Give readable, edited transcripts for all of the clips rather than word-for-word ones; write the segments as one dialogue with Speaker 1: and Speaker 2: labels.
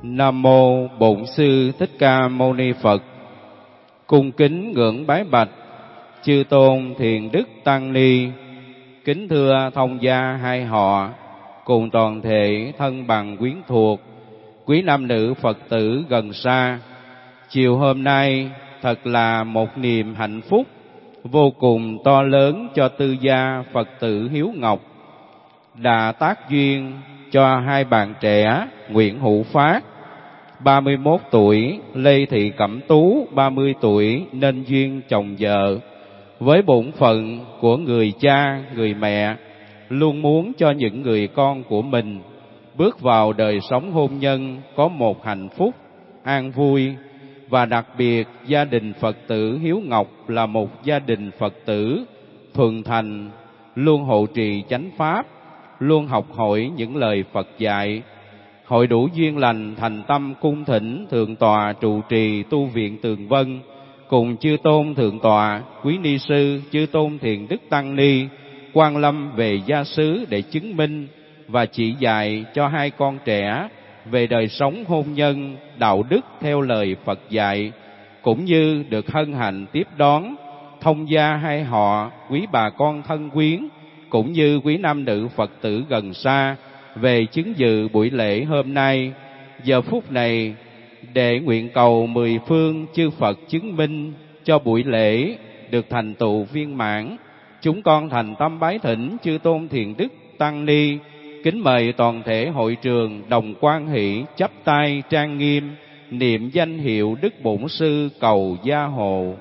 Speaker 1: Nam mô Bổn Sư Thích Ca Mâu Ni Phật. Cung kính ngưỡng bái bạch chư tôn thiền đức tăng ni, kính thưa thông gia hai họ cùng toàn thể thân bằng quyến thuộc, quý nam nữ Phật tử gần xa. Chiều hôm nay thật là một niềm hạnh phúc vô cùng to lớn cho tư gia Phật tử Hiếu Ngọc, đã tác duyên cho hai bạn trẻ Nguyễn Hữu Phát 31 tuổi, Lê Thị Cẩm Tú 30 tuổi nên duyên chồng vợ. Với bổn phận của người cha, người mẹ, luôn muốn cho những người con của mình bước vào đời sống hôn nhân có một hạnh phúc, an vui. Và đặc biệt gia đình Phật tử Hiếu Ngọc là một gia đình Phật tử thuần thành, luôn hộ trì chánh pháp, luôn học hỏi những lời Phật dạy. Hội đủ duyên lành thành tâm cung thỉnh Thượng tọa trụ trì tu viện Tường Vân cùng chư tôn thượng tọa, quý ni sư, chư tôn thiền đức tăng ni quang lâm về gia xứ để chứng minh và chỉ dạy cho hai con trẻ về đời sống hôn nhân, đạo đức theo lời Phật dạy, cũng như được hân hạnh tiếp đón thông gia hai họ, quý bà con thân quyến, cũng như quý nam nữ Phật tử gần xa về chứng dự buổi lễ hôm nay. Giờ phút này, để nguyện cầu mười phương chư Phật chứng minh cho buổi lễ được thành tựu viên mãn, chúng con thành tâm bái thỉnh chư tôn thiền đức tăng ni, kính mời toàn thể hội trường đồng quan hỷ chắp tay trang nghiêm niệm danh hiệu Đức Bổn Sư cầu gia hộ.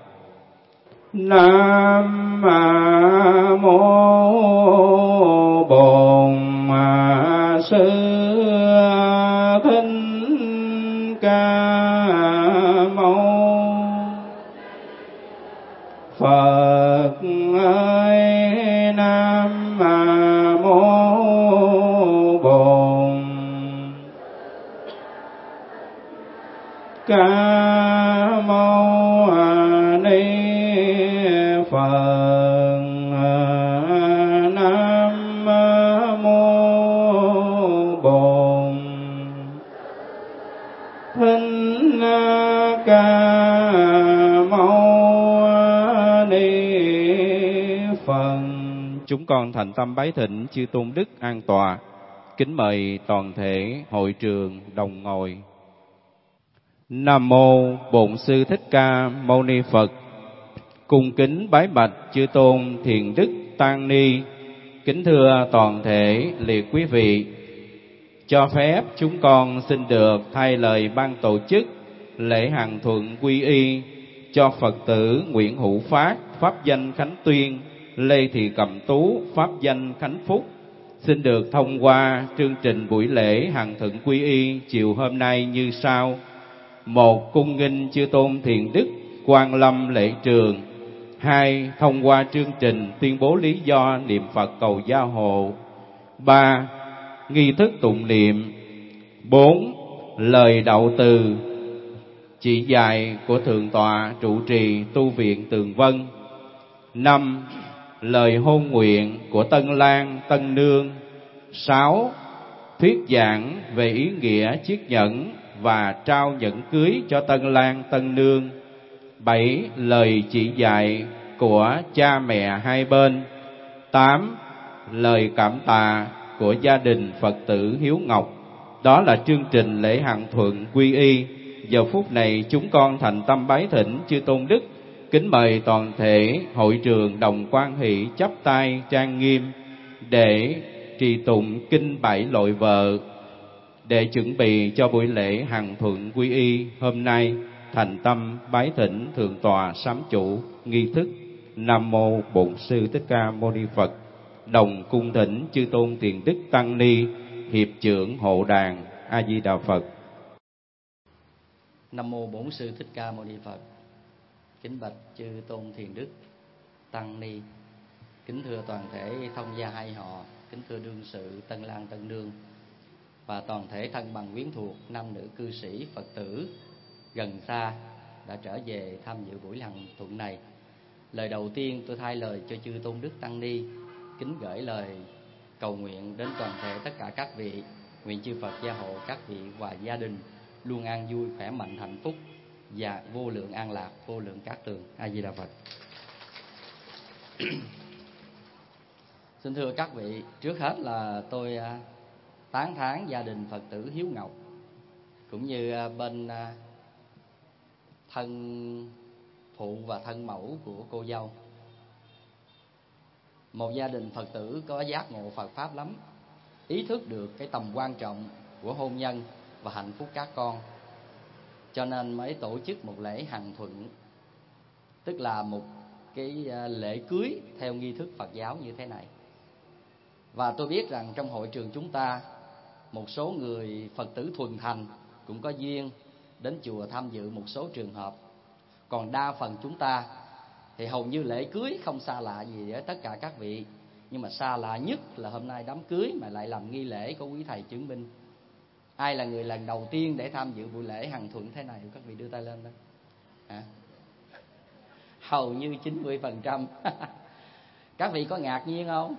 Speaker 2: Nam mô Bổn Sư Thích Ca Mâu Phật ơi. Nam mô Bổn Ca Mâu Ni Phật. Nam mô Bổn Thích Ca Mâu Ni Phật.
Speaker 1: Chúng con thành tâm bái thỉnh chư tôn đức an tọa, kính mời toàn thể hội trường đồng ngồi. Nam mô Bổn Sư Thích Ca Mâu Ni Phật. Cung kính bái bạch chư tôn thiền đức tăng ni, kính thưa toàn thể liệt quý vị, cho phép chúng con xin được thay lời ban tổ chức lễ hằng thuận quy y cho Phật tử Nguyễn Hữu Phát pháp danh Khánh Tuyên, Lê Thị Cẩm Tú pháp danh Khánh Phúc, xin được thông qua chương trình buổi lễ hằng thuận quy y chiều hôm nay như sau. 1. Cung nghinh chư tôn thiền đức quang lâm lễ trường. 2. Thông qua chương trình tuyên bố lý do niệm Phật cầu gia hộ. 3. Nghi thức tụng niệm. 4. Lời đậu từ chỉ dạy của Thượng tọa trụ trì tu viện Tường Vân. 5. Lời hôn nguyện của Tân Lang Tân Nương. 6. Thuyết giảng về ý nghĩa chiết nhẫn và trao nhẫn cưới cho Tân Lang Tân Nương. 7. Lời chỉ dạy của cha mẹ hai bên. 8. Lời cảm tạ của gia đình Phật tử Hiếu Ngọc. Đó là chương trình lễ hằng thuận quy y. Giờ phút này chúng con thành tâm bái thỉnh chư tôn đức, kính mời toàn thể hội trường đồng quan hỷ chắp tay trang nghiêm để trì tụng kinh Bảy Lội Vợ, để chuẩn bị cho buổi lễ hằng thuận quy y hôm nay. Thành tâm bái thỉnh Thượng tọa sám chủ nghi thức. Nam mô Bổn Sư Thích Ca Mâu Ni Phật. Đồng cung thỉnh chư tôn tiền đức tăng ni, hiệp trưởng hộ đàn. A Di Đà Phật.
Speaker 3: Nam mô Bổn Sư Thích Ca Mâu Ni Phật. Kính bạch chư tôn thiền đức tăng ni, kính thưa toàn thể thông gia hai họ, kính thưa đương sự Tân Lang Tân Nương và toàn thể thân bằng quyến thuộc, nam nữ cư sĩ Phật tử gần xa đã trở về tham dự buổi hằng thuận này. Lời đầu tiên tôi thay lời cho chư tôn đức tăng ni kính gửi lời cầu nguyện đến toàn thể tất cả các vị, nguyện chư Phật gia hộ các vị và gia đình luôn an vui, khỏe mạnh, hạnh phúc và vô lượng an lạc, vô lượng cát tường. A Di Đà Phật. Xin thưa các vị, trước hết là tôi tán thán gia đình Phật tử Hiếu Ngọc cũng như bên thân phụ và thân mẫu của cô dâu. Một gia đình Phật tử có giác ngộ Phật Pháp lắm, ý thức được cái tầm quan trọng của hôn nhân và hạnh phúc các con, cho nên mới tổ chức một lễ hằng thuận, tức là một cái lễ cưới theo nghi thức Phật giáo như thế này. Và tôi biết rằng trong hội trường chúng ta, một số người Phật tử thuần thành cũng có duyên đến chùa tham dự một số trường hợp. Còn đa phần chúng ta thì hầu như lễ cưới không xa lạ gì với tất cả các vị. Nhưng mà xa lạ nhất là hôm nay đám cưới mà lại làm nghi lễ, có quý thầy chứng minh. Ai là người lần đầu tiên để tham dự buổi lễ hằng thuận thế này? Các vị đưa tay lên đó. Hầu như 90%. Các vị có ngạc nhiên không?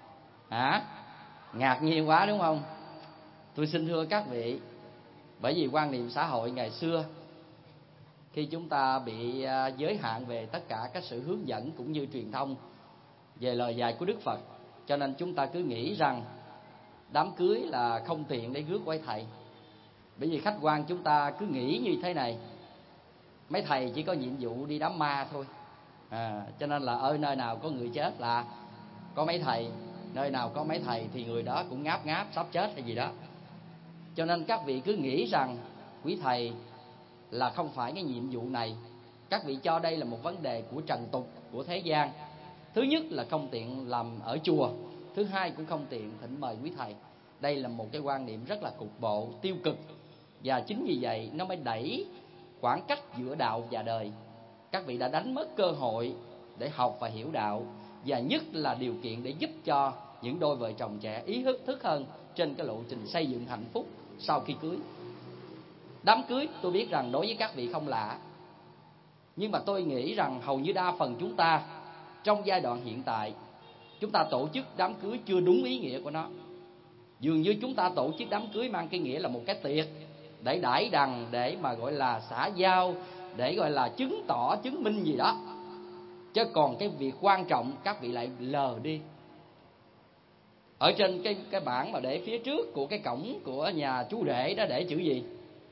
Speaker 3: Ngạc nhiên quá đúng không? Tôi xin thưa các vị, bởi vì quan niệm xã hội ngày xưa, khi chúng ta bị giới hạn về tất cả các sự hướng dẫn cũng như truyền thông về lời dạy của Đức Phật, cho nên chúng ta cứ nghĩ rằng đám cưới là không tiện để rước quay thầy. Bởi vì khách quan chúng ta cứ nghĩ như thế này: mấy thầy chỉ có nhiệm vụ đi đám ma thôi. Cho nên là ở nơi nào có người chết là có mấy thầy, nơi nào có mấy thầy thì người đó cũng ngáp ngáp sắp chết hay gì đó. Cho nên các vị cứ nghĩ rằng quý thầy là không phải cái nhiệm vụ này. Các vị cho đây là một vấn đề của trần tục, của thế gian. Thứ nhất là không tiện làm ở chùa, thứ hai cũng không tiện thỉnh mời quý thầy. Đây là một cái quan niệm rất là cục bộ, tiêu cực. Và chính vì vậy nó mới đẩy khoảng cách giữa đạo và đời. Các vị đã đánh mất cơ hội để học và hiểu đạo, và nhất là điều kiện để giúp cho những đôi vợ chồng trẻ ý thức hơn trên cái lộ trình xây dựng hạnh phúc sau khi cưới. Đám cưới tôi biết rằng đối với các vị không lạ, nhưng mà tôi nghĩ rằng hầu như đa phần chúng ta trong giai đoạn hiện tại, chúng ta tổ chức đám cưới chưa đúng ý nghĩa của nó. Dường như chúng ta tổ chức đám cưới mang cái nghĩa là một cái tiệc để đãi đằng, để mà gọi là xã giao, để gọi là chứng tỏ, chứng minh gì đó. Chứ còn cái việc quan trọng các vị lại lờ đi. Ở trên cái bảng mà để phía trước của cái cổng của nhà chú rể đó để chữ gì?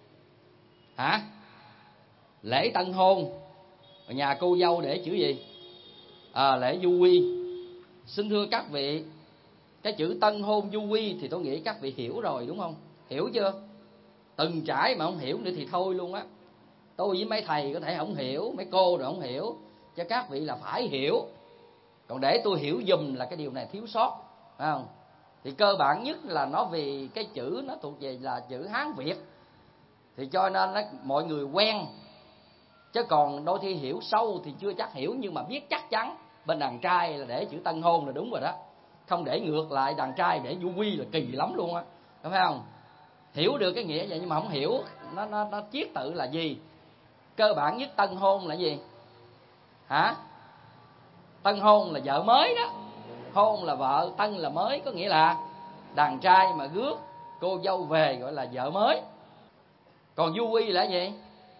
Speaker 3: Lễ tân hôn. Ở nhà cô dâu để chữ gì? Lễ du quy. Xin thưa các vị, cái chữ tân hôn du quy thì tôi nghĩ các vị hiểu rồi đúng không? Hiểu chưa? Từng trải mà không hiểu nữa thì thôi luôn á. Tôi với mấy thầy có thể không hiểu, mấy cô rồi không hiểu, cho các vị là phải hiểu. Còn để tôi hiểu dùm là cái điều này thiếu sót, phải không? Thì cơ bản nhất là nó vì cái chữ nó thuộc về là chữ Hán Việt, thì cho nên mọi người quen. Chứ còn đôi khi hiểu sâu thì chưa chắc hiểu, nhưng mà biết chắc chắn bên đàn trai là để chữ tân hôn là đúng rồi đó. Không để ngược lại đàn trai để du quy là kỳ lắm luôn á, phải không? Hiểu được cái nghĩa vậy nhưng mà không hiểu nó chiết tự là gì. Cơ bản nhất tân hôn là gì? Tân hôn là vợ mới đó. Hôn là vợ, tân là mới, có nghĩa là đàn trai mà rước cô dâu về gọi là vợ mới. Còn du quy là gì?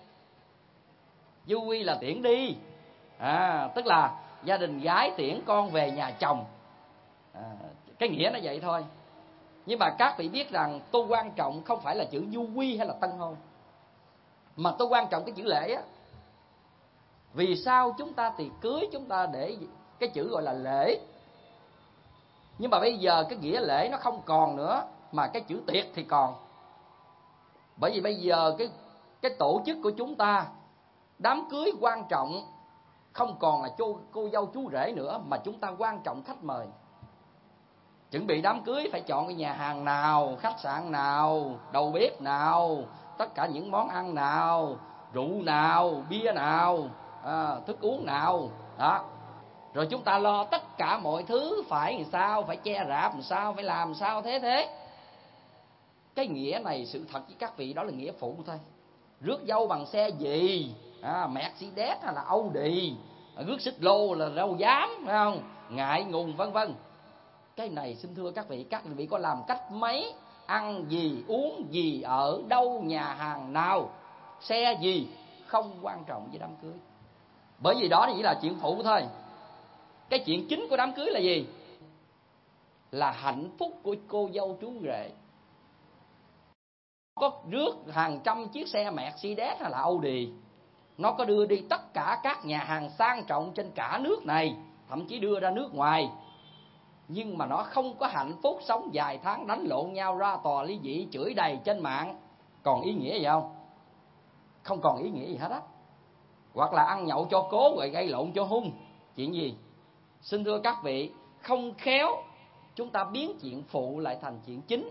Speaker 3: Du quy là tiễn đi. Tức là gia đình gái tiễn con về nhà chồng. Cái nghĩa nó vậy thôi. Nhưng mà các vị biết rằng tôi quan trọng không phải là chữ du quy hay là tân hôn, mà tôi quan trọng cái chữ lễ á. Vì sao chúng ta tiệc cưới chúng ta để cái chữ gọi là lễ? Nhưng mà bây giờ cái nghĩa lễ nó không còn nữa, mà cái chữ tiệc thì còn. Bởi vì bây giờ cái tổ chức của chúng ta, đám cưới quan trọng không còn là cô dâu chú rể nữa, mà chúng ta quan trọng khách mời. Chuẩn bị đám cưới phải chọn cái nhà hàng nào, khách sạn nào, đầu bếp nào, tất cả những món ăn nào, rượu nào, bia nào, thức uống nào đó. Rồi chúng ta lo tất cả mọi thứ phải làm sao, phải che rạp làm sao, phải làm sao thế. Cái nghĩa này sự thật với các vị đó là nghĩa phụ thôi. Rước dâu bằng xe gì, Mercedes hay là Audi, rước xích lô là đâu dám, phải không? Ngại ngùng vân vân. Cái này xin thưa các vị có làm cách mấy ăn gì, uống gì, ở đâu, nhà hàng nào, xe gì, không quan trọng với đám cưới. Bởi vì đó chỉ là chuyện phụ thôi. Cái chuyện chính của đám cưới là gì? Là hạnh phúc của cô dâu chú rể. Có rước hàng trăm chiếc xe Mercedes hay là Audi, nó có đưa đi tất cả các nhà hàng sang trọng trên cả nước này, thậm chí đưa ra nước ngoài, nhưng mà nó không có hạnh phúc, sống vài tháng đánh lộn nhau, ra tòa ly dị, chửi đầy trên mạng, còn ý nghĩa gì không? Không còn ý nghĩa gì hết á. Hoặc là ăn nhậu cho cố rồi gây lộn cho hung. Chuyện gì? Xin thưa các vị, không khéo chúng ta biến chuyện phụ lại thành chuyện chính.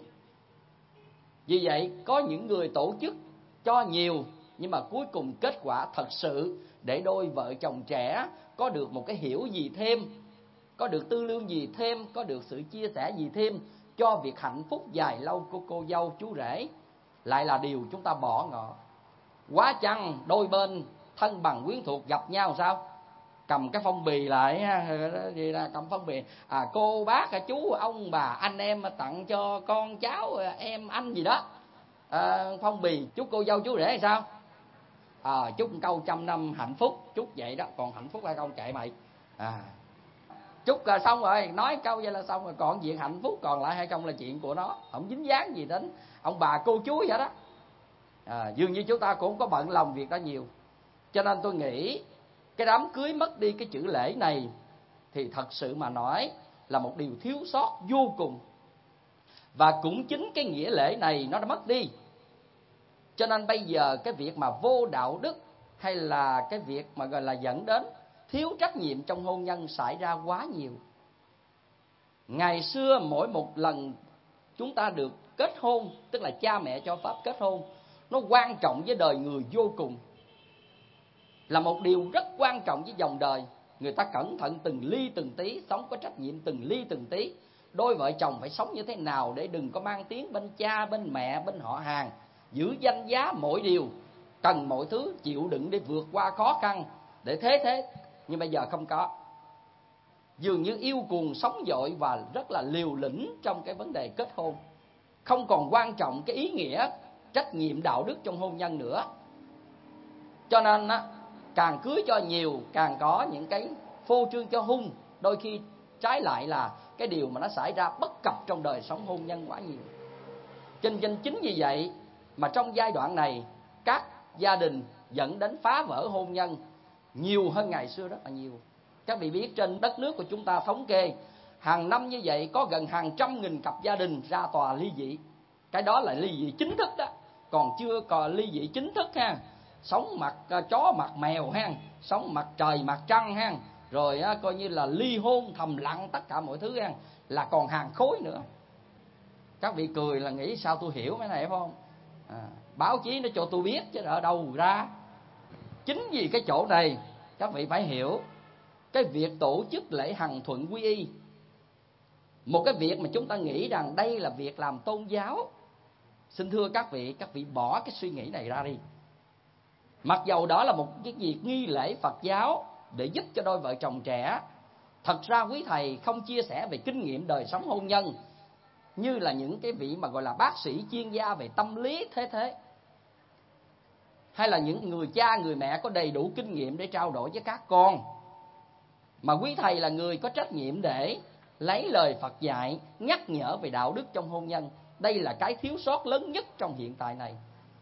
Speaker 3: Vì vậy có những người tổ chức cho nhiều, nhưng mà cuối cùng kết quả thật sự để đôi vợ chồng trẻ có được một cái hiểu gì thêm, có được tư lương gì thêm, có được sự chia sẻ gì thêm cho việc hạnh phúc dài lâu của cô dâu chú rể, lại là điều chúng ta bỏ ngỏ. Quá chăng đôi bên thân bằng quyến thuộc gặp nhau sao? Cầm cái phong bì lại, gì là cầm phong bì, cô bác chú ông bà anh em tặng cho con cháu em anh gì đó, phong bì chúc cô dâu chú rể hay sao? Chúc câu trăm năm hạnh phúc, chúc vậy đó, còn hạnh phúc hay không kệ mày. Chúc là xong rồi, nói câu vậy là xong rồi, còn việc hạnh phúc còn lại hay không là chuyện của nó, không dính dáng gì đến ông bà cô chú vậy đó. Dường như chúng ta cũng có bận lòng việc đó nhiều. Cho nên tôi nghĩ cái đám cưới mất đi cái chữ lễ này thì thật sự mà nói là một điều thiếu sót vô cùng. Và cũng chính cái nghĩa lễ này nó đã mất đi, cho nên bây giờ cái việc mà vô đạo đức hay là cái việc mà gọi là dẫn đến thiếu trách nhiệm trong hôn nhân xảy ra quá nhiều. Ngày xưa mỗi một lần chúng ta được kết hôn, tức là cha mẹ cho phép kết hôn, nó quan trọng với đời người vô cùng, là một điều rất quan trọng với dòng đời. Người ta cẩn thận từng ly từng tí, sống có trách nhiệm từng ly từng tí. Đôi vợ chồng phải sống như thế nào để đừng có mang tiếng bên cha, bên mẹ, bên họ hàng, giữ danh giá mỗi điều, cần mọi thứ, chịu đựng để vượt qua khó khăn, để thế. Nhưng bây giờ không có. Dường như yêu cuồng sống dội và rất là liều lĩnh trong cái vấn đề kết hôn, không còn quan trọng cái ý nghĩa trách nhiệm đạo đức trong hôn nhân nữa. Cho nên càng cưới cho nhiều, càng có những cái phô trương cho hung. Đôi khi trái lại là cái điều mà nó xảy ra bất cập trong đời sống hôn nhân quá nhiều. Chính vì vậy mà trong giai đoạn này, các gia đình dẫn đến phá vỡ hôn nhân nhiều hơn ngày xưa rất là nhiều. Các vị biết trên đất nước của chúng ta thống kê, hàng năm như vậy có gần hàng trăm nghìn cặp gia đình ra tòa ly dị. Cái đó là ly dị chính thức đó, còn chưa còn ly dị chính thức ha. Sống mặt chó mặt mèo ha, sống mặt trời mặt trăng ha, rồi coi như là ly hôn thầm lặng tất cả mọi thứ ha, là còn hàng khối nữa. Các vị cười là nghĩ sao tôi hiểu cái này phải không? Báo chí nó cho tôi biết chứ ở đâu ra. Chính vì cái chỗ này các vị phải hiểu, cái việc tổ chức lễ hằng thuận quy y, một cái việc mà chúng ta nghĩ rằng đây là việc làm tôn giáo, xin thưa các vị bỏ cái suy nghĩ này ra đi. Mặc dầu đó là một cái việc nghi lễ Phật giáo để giúp cho đôi vợ chồng trẻ, thật ra quý thầy không chia sẻ về kinh nghiệm đời sống hôn nhân như là những cái vị mà gọi là bác sĩ chuyên gia về tâm lý thế, hay là những người cha người mẹ có đầy đủ kinh nghiệm để trao đổi với các con, mà quý thầy là người có trách nhiệm để lấy lời Phật dạy nhắc nhở về đạo đức trong hôn nhân. Đây là cái thiếu sót lớn nhất trong hiện tại này.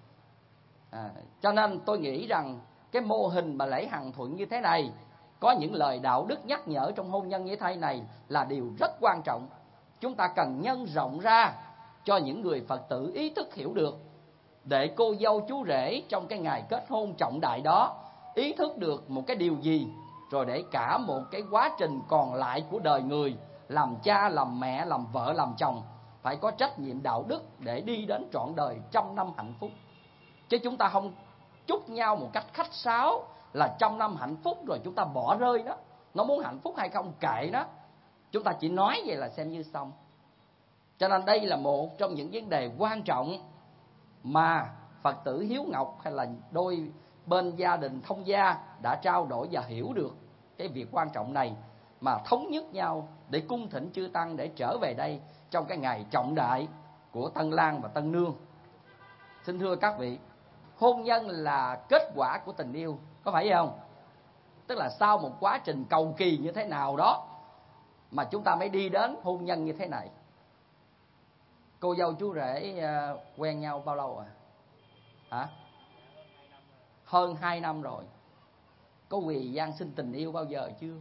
Speaker 3: Cho nên tôi nghĩ rằng cái mô hình mà lễ hằng thuận như thế này, có những lời đạo đức nhắc nhở trong hôn nhân như thế này là điều rất quan trọng. Chúng ta cần nhân rộng ra cho những người Phật tử ý thức hiểu được, để cô dâu chú rể trong cái ngày kết hôn trọng đại đó ý thức được một cái điều gì, rồi để cả một cái quá trình còn lại của đời người, làm cha, làm mẹ, làm vợ, làm chồng, phải có trách nhiệm đạo đức để đi đến trọn đời trăm năm hạnh phúc. Chứ chúng ta không chúc nhau một cách khách sáo là trăm năm hạnh phúc rồi chúng ta bỏ rơi đó. Nó muốn hạnh phúc hay không kệ đó, chúng ta chỉ nói vậy là xem như xong. Cho nên đây là một trong những vấn đề quan trọng mà Phật tử Hiếu Ngọc hay là đôi bên gia đình thông gia đã trao đổi và hiểu được cái việc quan trọng này, mà thống nhất nhau để cung thỉnh chư tăng để trở về đây trong cái ngày trọng đại của Tân Lang và Tân Nương. Xin thưa các vị, hôn nhân là kết quả của tình yêu, có phải không? Tức là sau một quá trình cầu kỳ như thế nào đó mà chúng ta mới đi đến hôn nhân như thế này. Cô dâu chú rể quen nhau bao lâu hả? Hơn 2 năm rồi. Có quỳ gian xin tình yêu bao giờ chưa?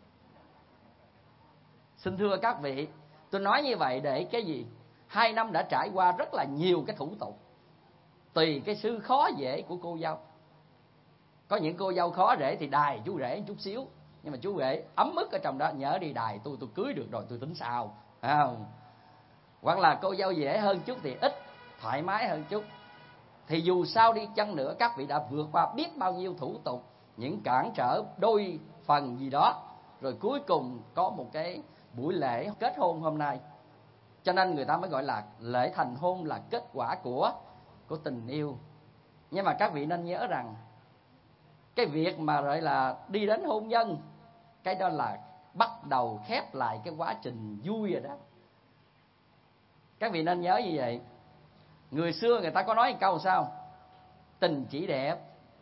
Speaker 3: Xin thưa các vị, tôi nói như vậy để cái gì? 2 năm đã trải qua rất là nhiều cái thủ tục, tùy cái sự khó dễ của cô dâu. Có những cô dâu khó rể thì đài chú rể một chút xíu, nhưng mà chú rể ấm ức ở trong đó, nhớ đi đài tôi cưới được rồi tôi tính sao, phải không? Hoặc là cô dâu dễ hơn chút thì ít, thoải mái hơn chút. Thì dù sao đi chăng nữa, các vị đã vượt qua biết bao nhiêu thủ tục, những cản trở đôi phần gì đó, rồi cuối cùng có một cái buổi lễ kết hôn hôm nay. Cho nên người ta mới gọi là lễ thành hôn là kết quả của tình yêu. Nhưng mà các vị nên nhớ rằng cái việc mà gọi là đi đến hôn nhân, cái đó là bắt đầu khép lại cái quá trình vui rồi đó. Các vị nên nhớ như vậy. Người xưa người ta có nói một câu sao? Tình chỉ đẹp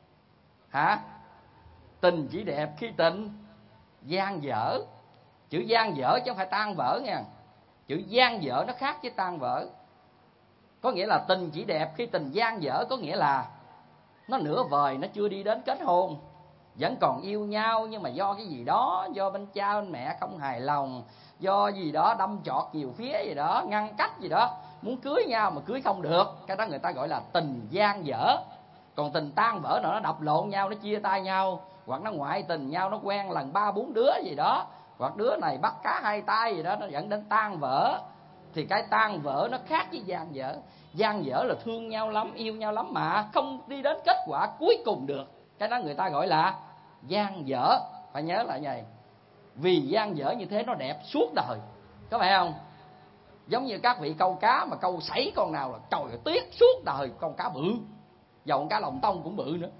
Speaker 3: tình chỉ đẹp khi tình gian dở. Chữ gian dở chứ không phải tan vỡ nha. Chữ gian dở nó khác với tan vỡ. Có nghĩa là tình chỉ đẹp khi tình gian dở, có nghĩa là nó nửa vời, nó chưa đi đến kết hôn, vẫn còn yêu nhau, nhưng mà do cái gì đó, do bên cha bên mẹ không hài lòng, do gì đó đâm chọt nhiều phía gì đó, ngăn cách gì đó, muốn cưới nhau mà cưới không được. Cái đó người ta gọi là tình gian dở. Còn tình tan vỡ nó đập lộn nhau, nó chia tay nhau, hoặc nó ngoại tình nhau, nó quen lần 3-4 đứa gì đó, hoặc đứa này bắt cá hai tay gì đó, nó dẫn đến tan vỡ. Thì cái tan vỡ nó khác với gian dở. Gian dở là thương nhau lắm, yêu nhau lắm mà không đi đến kết quả cuối cùng được, cái đó người ta gọi là gian dở. Phải nhớ lại vậy. Vì gian dở như thế nó đẹp suốt đời, có phải không? Giống như các vị câu cá mà câu sảy con nào là trời ơi, tiếc suốt đời con cá bự, dầu con cá lồng tông cũng bự nữa.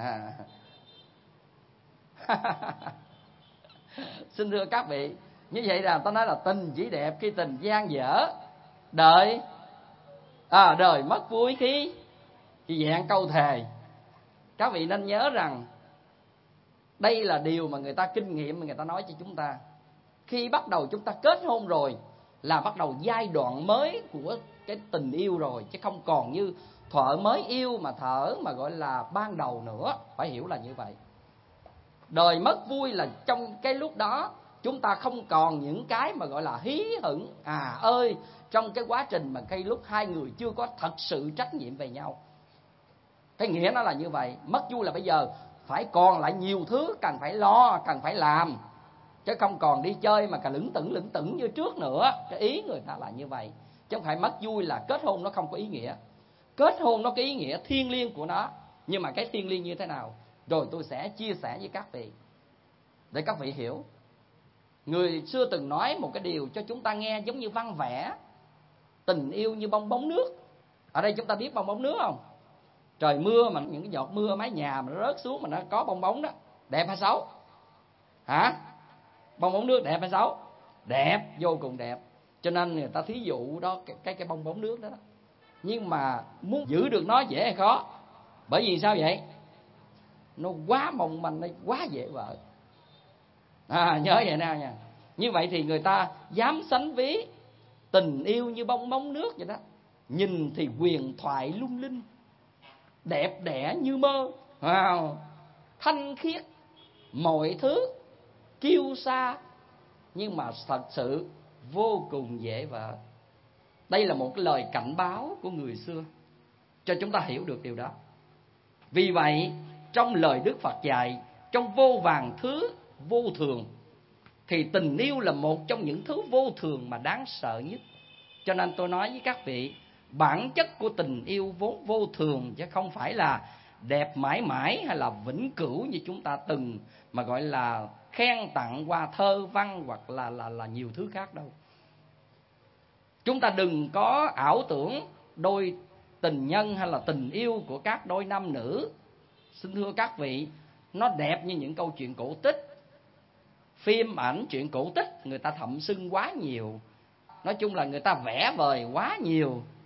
Speaker 3: Xin thưa các vị, như vậy là ta nói là tình chỉ đẹp khi tình gian dở, đời mất vui khi vẹn câu thề. Các vị nên nhớ rằng đây là điều mà người ta kinh nghiệm mà người ta nói cho chúng ta. Khi bắt đầu chúng ta kết hôn rồi là bắt đầu giai đoạn mới của cái tình yêu rồi, chứ không còn như thuở mới yêu mà thở mà gọi là ban đầu nữa. Phải hiểu là như vậy. Đời mất vui là trong cái lúc đó chúng ta không còn những cái mà gọi là hí hửng ơi trong cái quá trình mà cái lúc hai người chưa có thật sự trách nhiệm về nhau. Cái nghĩa nó là như vậy. Mất vui là bây giờ phải còn lại nhiều thứ cần phải lo, cần phải làm, chứ không còn đi chơi mà cả lững tững như trước nữa. Cái ý người ta là như vậy, chứ không phải mất vui là kết hôn nó không có ý nghĩa. Kết hôn nó có ý nghĩa thiêng liêng của nó, nhưng mà cái thiêng liêng như thế nào rồi tôi sẽ chia sẻ với các vị để các vị hiểu. Người xưa từng nói một cái điều cho chúng ta nghe giống như văn vẽ: tình yêu như bong bóng nước. Ở đây chúng ta biết bong bóng nước không? Trời mưa mà những cái giọt mưa mái nhà mà nó rớt xuống mà nó có bong bóng đó, đẹp hay xấu? Bong bóng nước đẹp hay xấu? Đẹp, vô cùng đẹp. Cho nên người ta thí dụ đó cái bong bóng nước đó. Nhưng mà muốn giữ được nó dễ hay khó? Bởi vì sao vậy? Nó quá mong manh, nó quá dễ vỡ. Nhớ vậy nào nha. Như vậy thì người ta dám sánh ví tình yêu như bong bóng nước vậy đó. Nhìn thì huyền thoại lung linh, đẹp đẽ như mơ, thanh khiết, mọi thứ kiêu sa, nhưng mà thật sự vô cùng dễ vỡ. Đây là một cái lời cảnh báo của người xưa cho chúng ta hiểu được điều đó. Vì vậy trong lời Đức Phật dạy, trong vô vàn thứ vô thường, thì tình yêu là một trong những thứ vô thường mà đáng sợ nhất. Cho nên tôi nói với các vị, bản chất của tình yêu vốn vô thường, chứ không phải là đẹp mãi mãi hay là vĩnh cửu như chúng ta từng mà gọi là khen tặng qua thơ văn hoặc là nhiều thứ khác đâu. Chúng ta đừng có ảo tưởng đôi tình nhân hay là tình yêu của các đôi nam nữ. Xin thưa các vị, nó đẹp như những câu chuyện cổ tích, phim ảnh, chuyện cổ tích người ta thậm xưng quá nhiều. Nói chung là người ta vẽ vời quá nhiều.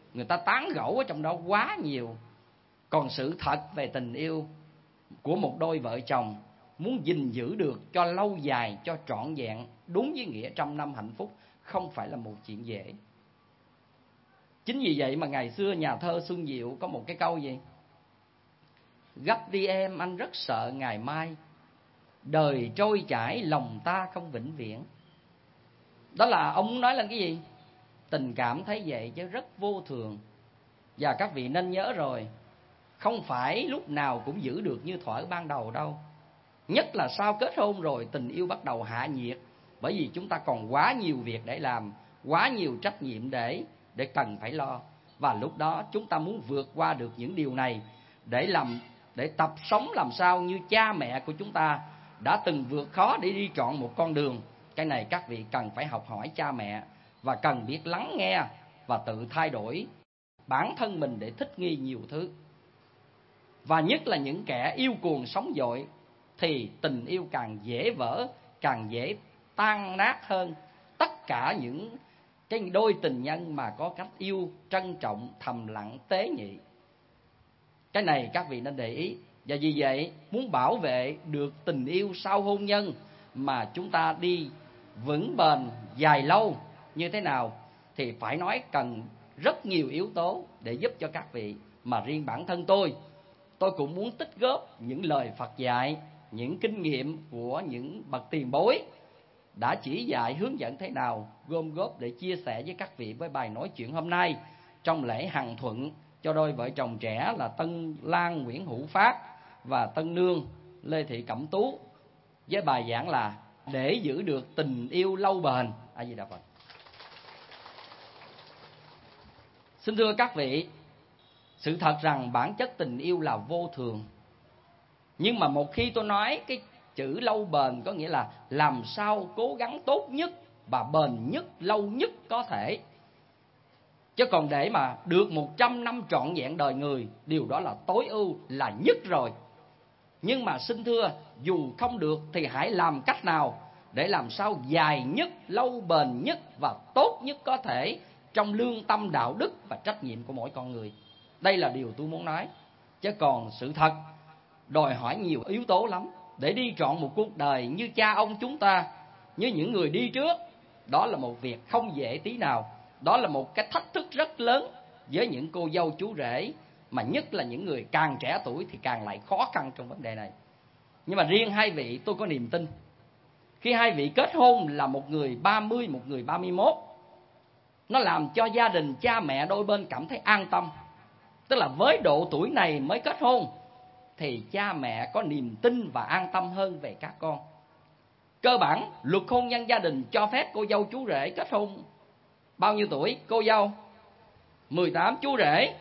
Speaker 3: người ta tán gẫu ở trong đó quá nhiều. Còn sự thật về tình yêu của một đôi vợ chồng muốn gìn giữ được cho lâu dài, cho trọn vẹn, đúng với nghĩa trăm năm hạnh phúc, không phải là một chuyện dễ. Chính vì vậy mà ngày xưa nhà thơ Xuân Diệu có một cái câu gì? Gấp đi em, anh rất sợ ngày mai, đời trôi chảy lòng ta không vĩnh viễn. Đó là ông muốn nói là cái gì? Tình cảm thấy vậy chứ rất vô thường. Và các vị nên nhớ rồi, không phải lúc nào cũng giữ được như thuở ban đầu đâu. Nhất là sau kết hôn rồi, tình yêu bắt đầu hạ nhiệt. Bởi vì chúng ta còn quá nhiều việc để làm, quá nhiều trách nhiệm để cần phải lo. Và lúc đó chúng ta muốn vượt qua được những điều này để tập sống làm sao như cha mẹ của chúng ta đã từng vượt khó để đi chọn một con đường. Cái này các vị cần phải học hỏi cha mẹ, và cần biết lắng nghe và tự thay đổi bản thân mình để thích nghi nhiều thứ. Và nhất là những kẻ yêu cuồng sống dội thì tình yêu càng dễ vỡ, càng dễ tan nát hơn tất cả những cái đôi tình nhân mà có cách yêu trân trọng, thầm lặng, tế nhị. Cái này các vị nên để ý. Và vì vậy, muốn bảo vệ được tình yêu sau hôn nhân mà chúng ta đi vững bền, dài lâu như thế nào, thì phải nói cần rất nhiều yếu tố để giúp cho các vị. Mà riêng bản thân tôi cũng muốn tích góp những lời Phật dạy, những kinh nghiệm của những bậc tiền bối đã chỉ dạy hướng dẫn thế nào, gom góp để chia sẻ với các vị với bài nói chuyện hôm nay trong lễ hằng thuận cho đôi vợ chồng trẻ là Tân Lan Nguyễn Hữu Phát và Tân Nương Lê Thị Cẩm Tú, với bài giảng là để giữ được tình yêu lâu bền. A Di Đà Phật. Xin thưa các vị, sự thật rằng bản chất tình yêu là vô thường. Nhưng mà một khi tôi nói cái chữ lâu bền, có nghĩa là làm sao cố gắng tốt nhất và bền nhất, lâu nhất có thể. Chứ còn để mà được 100 năm trọn vẹn đời người, điều đó là tối ưu, là nhất rồi. Nhưng mà xin thưa, dù không được thì hãy làm cách nào để làm sao dài nhất, lâu bền nhất và tốt nhất có thể trong lương tâm, đạo đức và trách nhiệm của mỗi con người. Đây là điều tôi muốn nói. Chứ còn sự thật đòi hỏi nhiều yếu tố lắm để đi trọn một cuộc đời như cha ông chúng ta, như những người đi trước. Đó là một việc không dễ tí nào. Đó là một cái thách thức rất lớn với những cô dâu chú rể, mà nhất là những người càng trẻ tuổi thì càng lại khó khăn trong vấn đề này. Nhưng mà riêng hai vị, tôi có niềm tin. Khi hai vị kết hôn là một người 30, một người 31, nó làm cho gia đình, cha mẹ đôi bên cảm thấy an tâm. Tức là với độ tuổi này mới kết hôn thì cha mẹ có niềm tin và an tâm hơn về các con. Cơ bản, luật hôn nhân gia đình cho phép cô dâu chú rể kết hôn bao nhiêu tuổi? Cô dâu 18, chú rể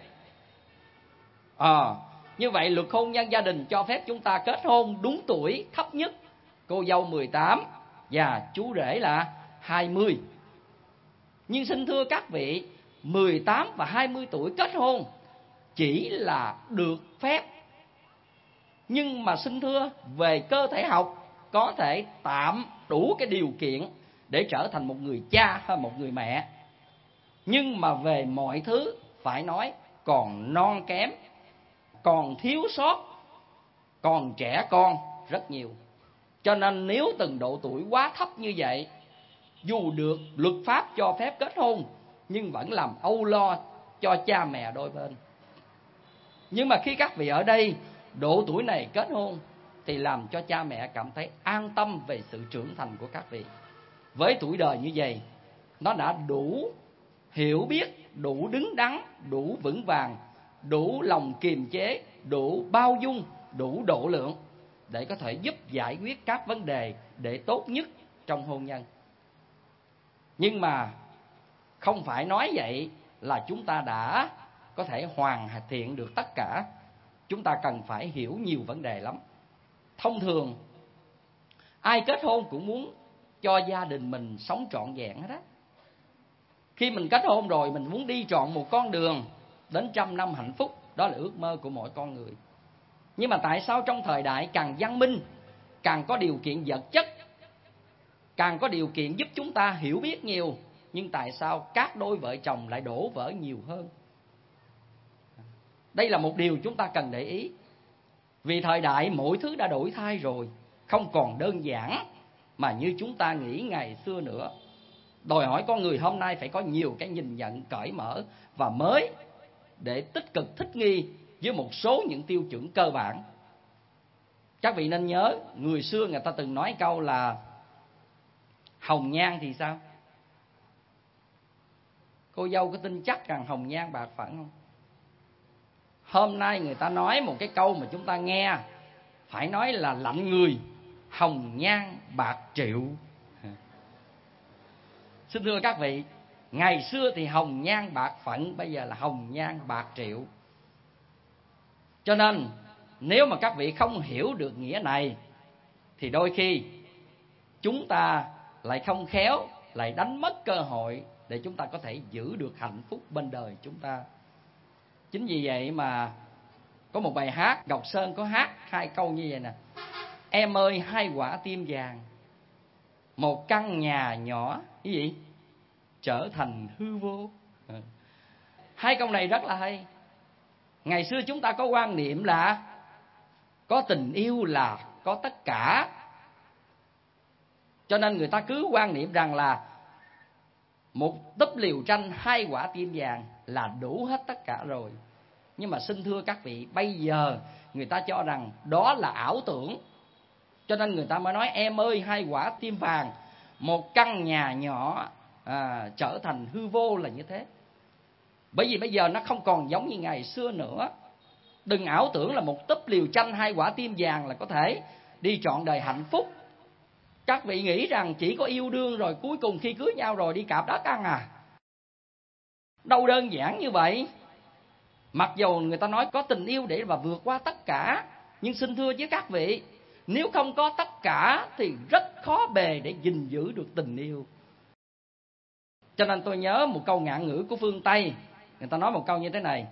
Speaker 3: như vậy luật hôn nhân gia đình cho phép chúng ta kết hôn đúng tuổi thấp nhất, cô dâu 18 và chú rể là 20. Nhưng xin thưa các vị, 18 và 20 tuổi kết hôn chỉ là được phép. Nhưng mà xin thưa, về cơ thể học có thể tạm đủ cái điều kiện để trở thành một người cha hay một người mẹ. Nhưng mà về mọi thứ phải nói còn non kém, còn thiếu sót, còn trẻ con rất nhiều. Cho nên nếu từng độ tuổi quá thấp như vậy, dù được luật pháp cho phép kết hôn, nhưng vẫn làm âu lo cho cha mẹ đôi bên. Nhưng mà khi các vị ở đây, độ tuổi này kết hôn thì làm cho cha mẹ cảm thấy an tâm về sự trưởng thành của các vị. Với tuổi đời như vậy, nó đã đủ hiểu biết, đủ đứng đắn, đủ vững vàng, đủ lòng kiềm chế, đủ bao dung, đủ độ lượng để có thể giúp giải quyết các vấn đề để tốt nhất trong hôn nhân. Nhưng mà không phải nói vậy là chúng ta đã có thể hoàn thiện được tất cả. Chúng ta cần phải hiểu nhiều vấn đề lắm. Thông thường ai kết hôn cũng muốn cho gia đình mình sống trọn vẹn hết á. Khi mình kết hôn rồi, mình muốn đi trọn một con đường đến 100 năm hạnh phúc. Đó là ước mơ của mỗi con người. Nhưng mà tại sao trong thời đại càng văn minh, càng có điều kiện vật chất, càng có điều kiện giúp chúng ta hiểu biết nhiều, nhưng tại sao các đôi vợ chồng lại đổ vỡ nhiều hơn? Đây là một điều chúng ta cần để ý. Vì thời đại mỗi thứ đã đổi thay rồi, không còn đơn giản mà như chúng ta nghĩ ngày xưa nữa. Đòi hỏi con người hôm nay phải có nhiều cái nhìn nhận cởi mở và mới để tích cực thích nghi với một số những tiêu chuẩn cơ bản. Các vị nên nhớ, người xưa người ta từng nói câu là hồng nhan thì sao? Cô dâu có tin chắc rằng hồng nhan bạc phận không? Hôm nay người ta nói một cái câu mà chúng ta nghe phải nói là lạnh người: hồng nhan bạc triệu. Xin thưa các vị, ngày xưa thì hồng nhan bạc phận, bây giờ là hồng nhan bạc triệu. Cho nên nếu mà các vị không hiểu được nghĩa này thì đôi khi chúng ta lại không khéo, lại đánh mất cơ hội để chúng ta có thể giữ được hạnh phúc bên đời chúng ta. Chính vì vậy mà có một bài hát, Ngọc Sơn có hát hai câu như vậy nè: em ơi hai quả tim vàng, một căn nhà nhỏ, cái gì? Trở thành hư vô. Hai câu này rất là hay. Ngày xưa chúng ta có quan niệm là có tình yêu là có tất cả, cho nên người ta cứ quan niệm rằng là một túp liều tranh, hai quả tim vàng là đủ hết tất cả rồi. Nhưng mà xin thưa các vị, bây giờ người ta cho rằng đó là ảo tưởng, cho nên người ta mới nói em ơi hai quả tim vàng, một căn nhà nhỏ trở thành hư vô là như thế. Bởi vì bây giờ nó không còn giống như ngày xưa nữa. Đừng ảo tưởng là một túp liều tranh, hai quả tim vàng là có thể đi trọn đời hạnh phúc. Các vị nghĩ rằng chỉ có yêu đương rồi cuối cùng khi cưới nhau rồi đi cạp đất ăn à? Đâu đơn giản như vậy. Mặc dù người ta nói có tình yêu để mà vượt qua tất cả, nhưng xin thưa với các vị, nếu không có tất cả thì rất khó bề để gìn giữ được tình yêu. Cho nên tôi nhớ một câu ngạn ngữ của phương Tây, người ta nói một câu như thế này: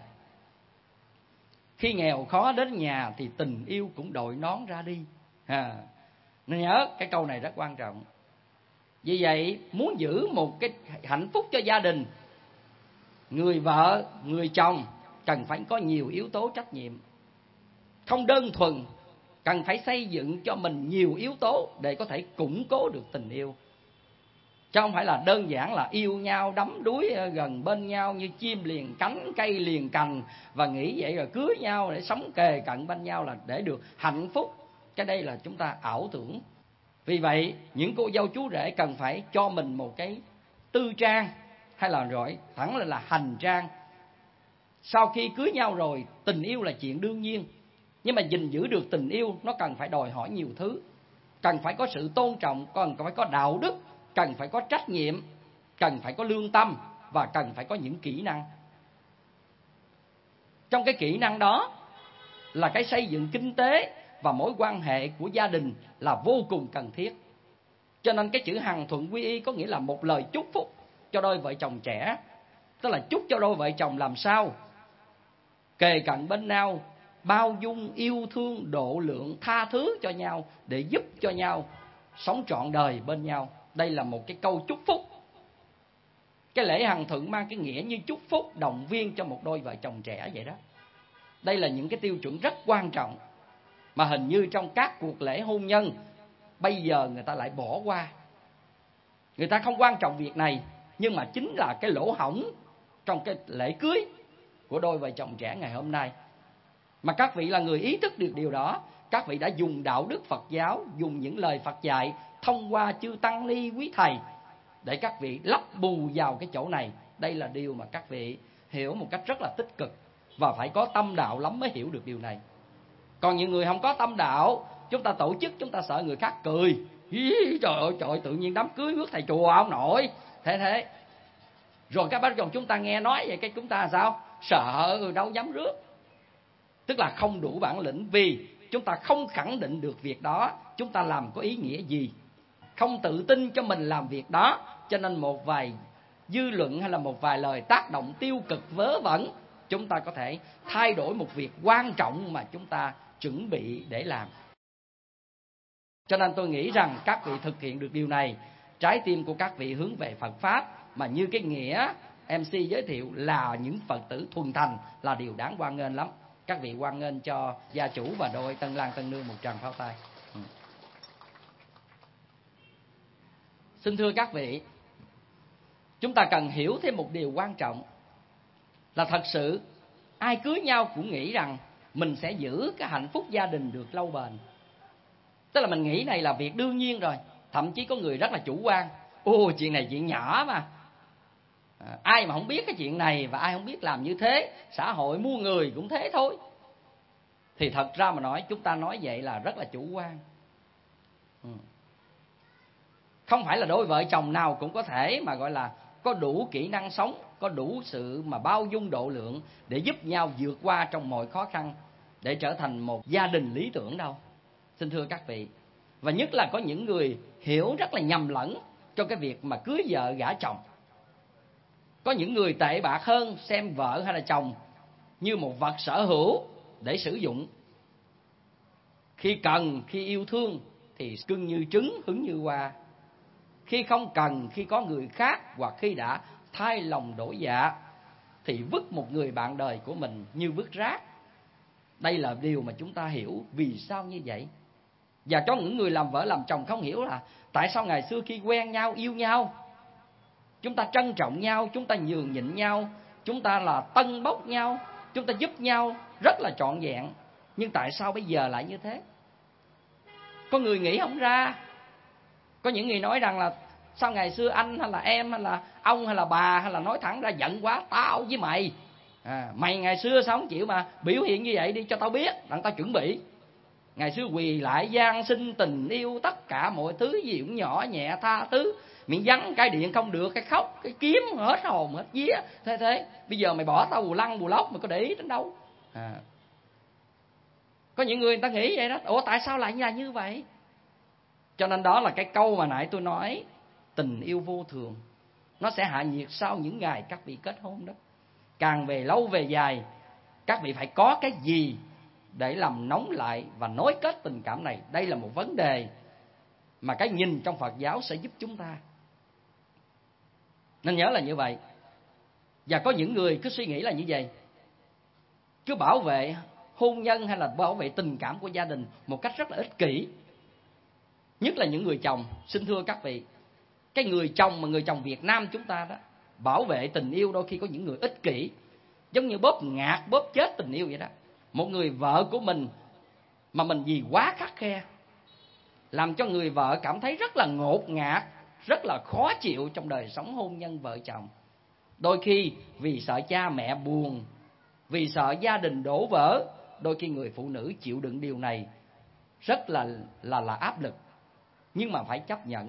Speaker 3: khi nghèo khó đến nhà thì tình yêu cũng đội nón ra đi. Nên nhớ cái câu này rất quan trọng. Vì vậy muốn giữ một cái hạnh phúc cho gia đình, người vợ, người chồng cần phải có nhiều yếu tố trách nhiệm. Không đơn thuần, cần phải xây dựng cho mình nhiều yếu tố để có thể củng cố được tình yêu. Chứ không phải là đơn giản là yêu nhau đắm đuối gần bên nhau như chim liền cánh cây liền cành, và nghĩ vậy rồi cưới nhau để sống kề cận bên nhau là để được hạnh phúc. Cái đây là chúng ta ảo tưởng. Vì vậy những cô dâu chú rể cần phải cho mình một cái tư trang, hay là gọi thẳng là hành trang. Sau khi cưới nhau rồi, tình yêu là chuyện đương nhiên, nhưng mà gìn giữ được tình yêu nó cần phải đòi hỏi nhiều thứ. Cần phải có sự tôn trọng, cần phải có đạo đức, cần phải có trách nhiệm, cần phải có lương tâm, và cần phải có những kỹ năng. Trong cái kỹ năng đó là cái xây dựng kinh tế và mối quan hệ của gia đình là vô cùng cần thiết. Cho nên cái chữ hằng thuận quy y có nghĩa là một lời chúc phúc cho đôi vợ chồng trẻ. Tức là chúc cho đôi vợ chồng làm sao kề cận bên nhau, bao dung, yêu thương, độ lượng, tha thứ cho nhau, để giúp cho nhau sống trọn đời bên nhau. Đây là một cái câu chúc phúc. Cái lễ hằng thuận mang cái nghĩa như chúc phúc, động viên cho một đôi vợ chồng trẻ vậy đó. Đây là những cái tiêu chuẩn rất quan trọng mà hình như trong các cuộc lễ hôn nhân bây giờ người ta lại bỏ qua. Người ta không quan trọng việc này, nhưng mà chính là cái lỗ hổng trong cái lễ cưới của đôi vợ chồng trẻ ngày hôm nay. Mà các vị là người ý thức được điều đó, các vị đã dùng đạo đức Phật giáo, dùng những lời Phật dạy thông qua chư tăng ni quý thầy để các vị lấp bù vào cái chỗ này. Đây là điều mà các vị hiểu một cách rất là tích cực, và phải có tâm đạo lắm mới hiểu được điều này. Còn những người không có tâm đạo, chúng ta tổ chức chúng ta sợ người khác cười. Trời ơi, tự nhiên đám cưới rước thầy chùa ông nội. Thế rồi các bác chồng chúng ta nghe nói vậy, cái chúng ta sao? Sợ, đâu dám rước. Tức là không đủ bản lĩnh, vì chúng ta không khẳng định được việc đó chúng ta làm có ý nghĩa gì, không tự tin cho mình làm việc đó. Cho nên một vài dư luận hay là một vài lời tác động tiêu cực vớ vẩn, chúng ta có thể thay đổi một việc quan trọng mà chúng ta chuẩn bị để làm. Cho nên tôi nghĩ rằng các vị thực hiện được điều này, trái tim của các vị hướng về Phật Pháp, mà như cái nghĩa MC giới thiệu là những Phật tử thuần thành là điều đáng hoan nghênh lắm. Các vị hoan nghênh cho gia chủ và đôi tân lang tân nương một tràng pháo tay. Xin thưa các vị, chúng ta cần hiểu thêm một điều quan trọng là thật sự ai cưới nhau cũng nghĩ rằng mình sẽ giữ cái hạnh phúc gia đình được lâu bền. Tức là mình nghĩ này là việc đương nhiên rồi. Thậm chí có người rất là chủ quan. Chuyện này chuyện nhỏ mà. Ai mà không biết cái chuyện này và ai không biết làm như thế, xã hội muôn người cũng thế thôi. Thì thật ra mà nói, chúng ta nói vậy là rất là chủ quan. Không phải là đôi vợ chồng nào cũng có thể mà gọi là có đủ kỹ năng sống, có đủ sự mà bao dung độ lượng để giúp nhau vượt qua trong mọi khó khăn, để trở thành một gia đình lý tưởng đâu. Xin thưa các vị, và nhất là có những người hiểu rất là nhầm lẫn trong cái việc mà cưới vợ gả chồng. Có những người tệ bạc hơn, xem vợ hay là chồng như một vật sở hữu để sử dụng. Khi cần, khi yêu thương thì cưng như trứng, hứng như hoa. Khi không cần, khi có người khác hoặc khi đã thay lòng đổi dạ thì vứt một người bạn đời của mình như vứt rác. Đây là điều mà chúng ta hiểu vì sao như vậy. Và cho những người làm vợ làm chồng không hiểu là tại sao ngày xưa khi quen nhau, yêu nhau, chúng ta trân trọng nhau, chúng ta nhường nhịn nhau, chúng ta là tân bốc nhau, chúng ta giúp nhau rất là trọn vẹn. Nhưng tại sao bây giờ lại như thế? Có người nghĩ không ra. Có những người nói rằng là sao ngày xưa anh hay là em hay là ông hay là bà hay là nói thẳng ra giận quá, tao với mày. Mày ngày xưa sao không chịu mà biểu hiện như vậy đi cho tao biết, đặng tao chuẩn bị. Ngày xưa quỳ lại gian sinh tình yêu, tất cả mọi thứ gì cũng nhỏ nhẹ tha thứ. Miệng vắng cái điện không được, cái khóc, cái kiếm hết hồn hết vía. Thế bây giờ mày bỏ tao bù lăng bù lóc, mày có để ý đến đâu? Có những người ta nghĩ vậy đó. Ủa tại sao lại là như vậy? Cho nên đó là cái câu mà nãy tôi nói, tình yêu vô thường nó sẽ hạ nhiệt sau những ngày các vị kết hôn đó. Càng về lâu về dài, các vị phải có cái gì để làm nóng lại và nối kết tình cảm này. Đây là một vấn đề mà cái nhìn trong Phật giáo sẽ giúp chúng ta. Nên nhớ là như vậy. Và có những người cứ suy nghĩ là như vậy, cứ bảo vệ hôn nhân hay là bảo vệ tình cảm của gia đình một cách rất là ích kỷ. Nhất là những người chồng. Xin thưa các vị, cái người chồng mà người chồng Việt Nam chúng ta đó, bảo vệ tình yêu đôi khi có những người ích kỷ, giống như bóp ngạt, bóp chết tình yêu vậy đó. Một người vợ của mình mà mình vì quá khắt khe, làm cho người vợ cảm thấy rất là ngột ngạt, rất là khó chịu trong đời sống hôn nhân vợ chồng. Đôi khi vì sợ cha mẹ buồn, vì sợ gia đình đổ vỡ, đôi khi người phụ nữ chịu đựng điều này rất là áp lực. Nhưng mà phải chấp nhận.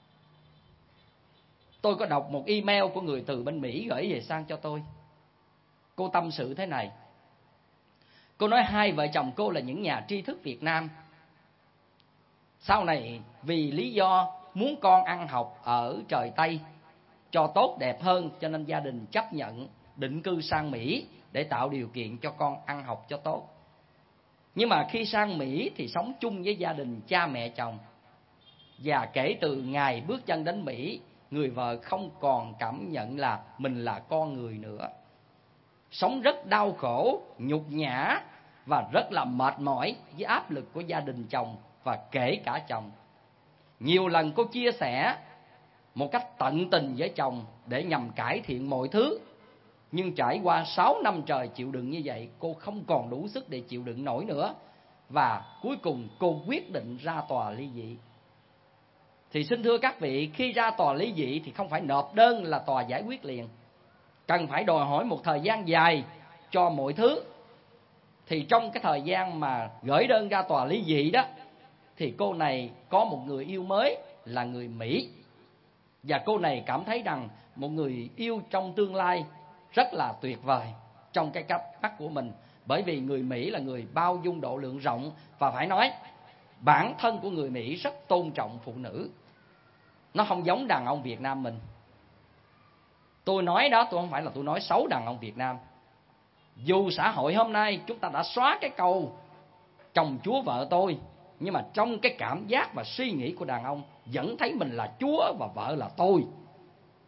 Speaker 3: Tôi có đọc một email của người từ bên Mỹ gửi về sang cho tôi. Cô tâm sự thế này. Cô nói hai vợ chồng cô là những nhà tri thức Việt Nam. Sau này vì lý do muốn con ăn học ở trời Tây cho tốt đẹp hơn, cho nên gia đình chấp nhận định cư sang Mỹ để tạo điều kiện cho con ăn học cho tốt. Nhưng mà khi sang Mỹ thì sống chung với gia đình cha mẹ chồng. Và kể từ ngày bước chân đến Mỹ, người vợ không còn cảm nhận là mình là con người nữa. Sống rất đau khổ, nhục nhã và rất là mệt mỏi với áp lực của gia đình chồng và kể cả chồng. Nhiều lần cô chia sẻ một cách tận tình với chồng để nhằm cải thiện mọi thứ. Nhưng trải qua 6 năm trời chịu đựng như vậy, cô không còn đủ sức để chịu đựng nổi nữa. Và cuối cùng cô quyết định ra tòa ly dị. Thì xin thưa các vị, khi ra tòa ly dị thì không phải nộp đơn là tòa giải quyết liền. Cần phải đòi hỏi một thời gian dài cho mọi thứ. Thì trong cái thời gian mà gửi đơn ra tòa ly dị đó, thì cô này có một người yêu mới là người Mỹ. Và cô này cảm thấy rằng một người yêu trong tương lai rất là tuyệt vời trong cái cách mắt của mình. Bởi vì người Mỹ là người bao dung độ lượng rộng. Và phải nói, bản thân của người Mỹ rất tôn trọng phụ nữ. Nó không giống đàn ông Việt Nam mình. Tôi nói đó, tôi không phải là tôi nói xấu đàn ông Việt Nam. Dù xã hội hôm nay chúng ta đã xóa cái câu chồng chúa vợ tôi, nhưng mà trong cái cảm giác và suy nghĩ của đàn ông vẫn thấy mình là chúa và vợ là tôi.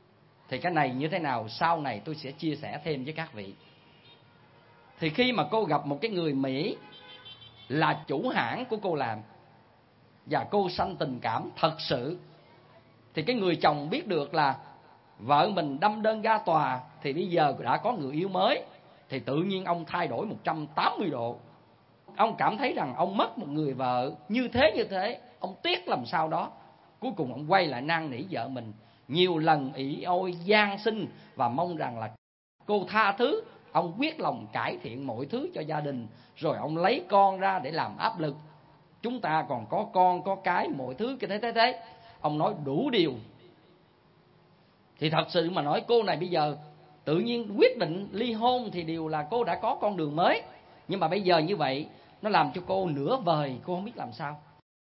Speaker 3: Thì cái này như thế nào sau này tôi sẽ chia sẻ thêm với các vị. Thì khi mà cô gặp một cái người Mỹ là chủ hãng của cô làm, và cô sanh tình cảm thật sự, thì cái người chồng biết được là vợ mình đâm đơn ra tòa, thì bây giờ đã có người yêu mới, thì tự nhiên ông thay đổi 180 độ. Ông cảm thấy rằng ông mất một người vợ như thế, ông tiếc làm sao đó. Cuối cùng ông quay lại năn nỉ vợ mình nhiều lần, ỷ ôi van xin và mong rằng là cô tha thứ. Ông quyết lòng cải thiện mọi thứ cho gia đình, rồi ông lấy con ra để làm áp lực. Chúng ta còn có con có cái, mọi thứ cái thế. Ông nói đủ điều. Thì thật sự mà nói, cô này bây giờ tự nhiên quyết định ly hôn thì điều là cô đã có con đường mới. Nhưng mà bây giờ như vậy nó làm cho cô nửa vời, cô không biết làm sao.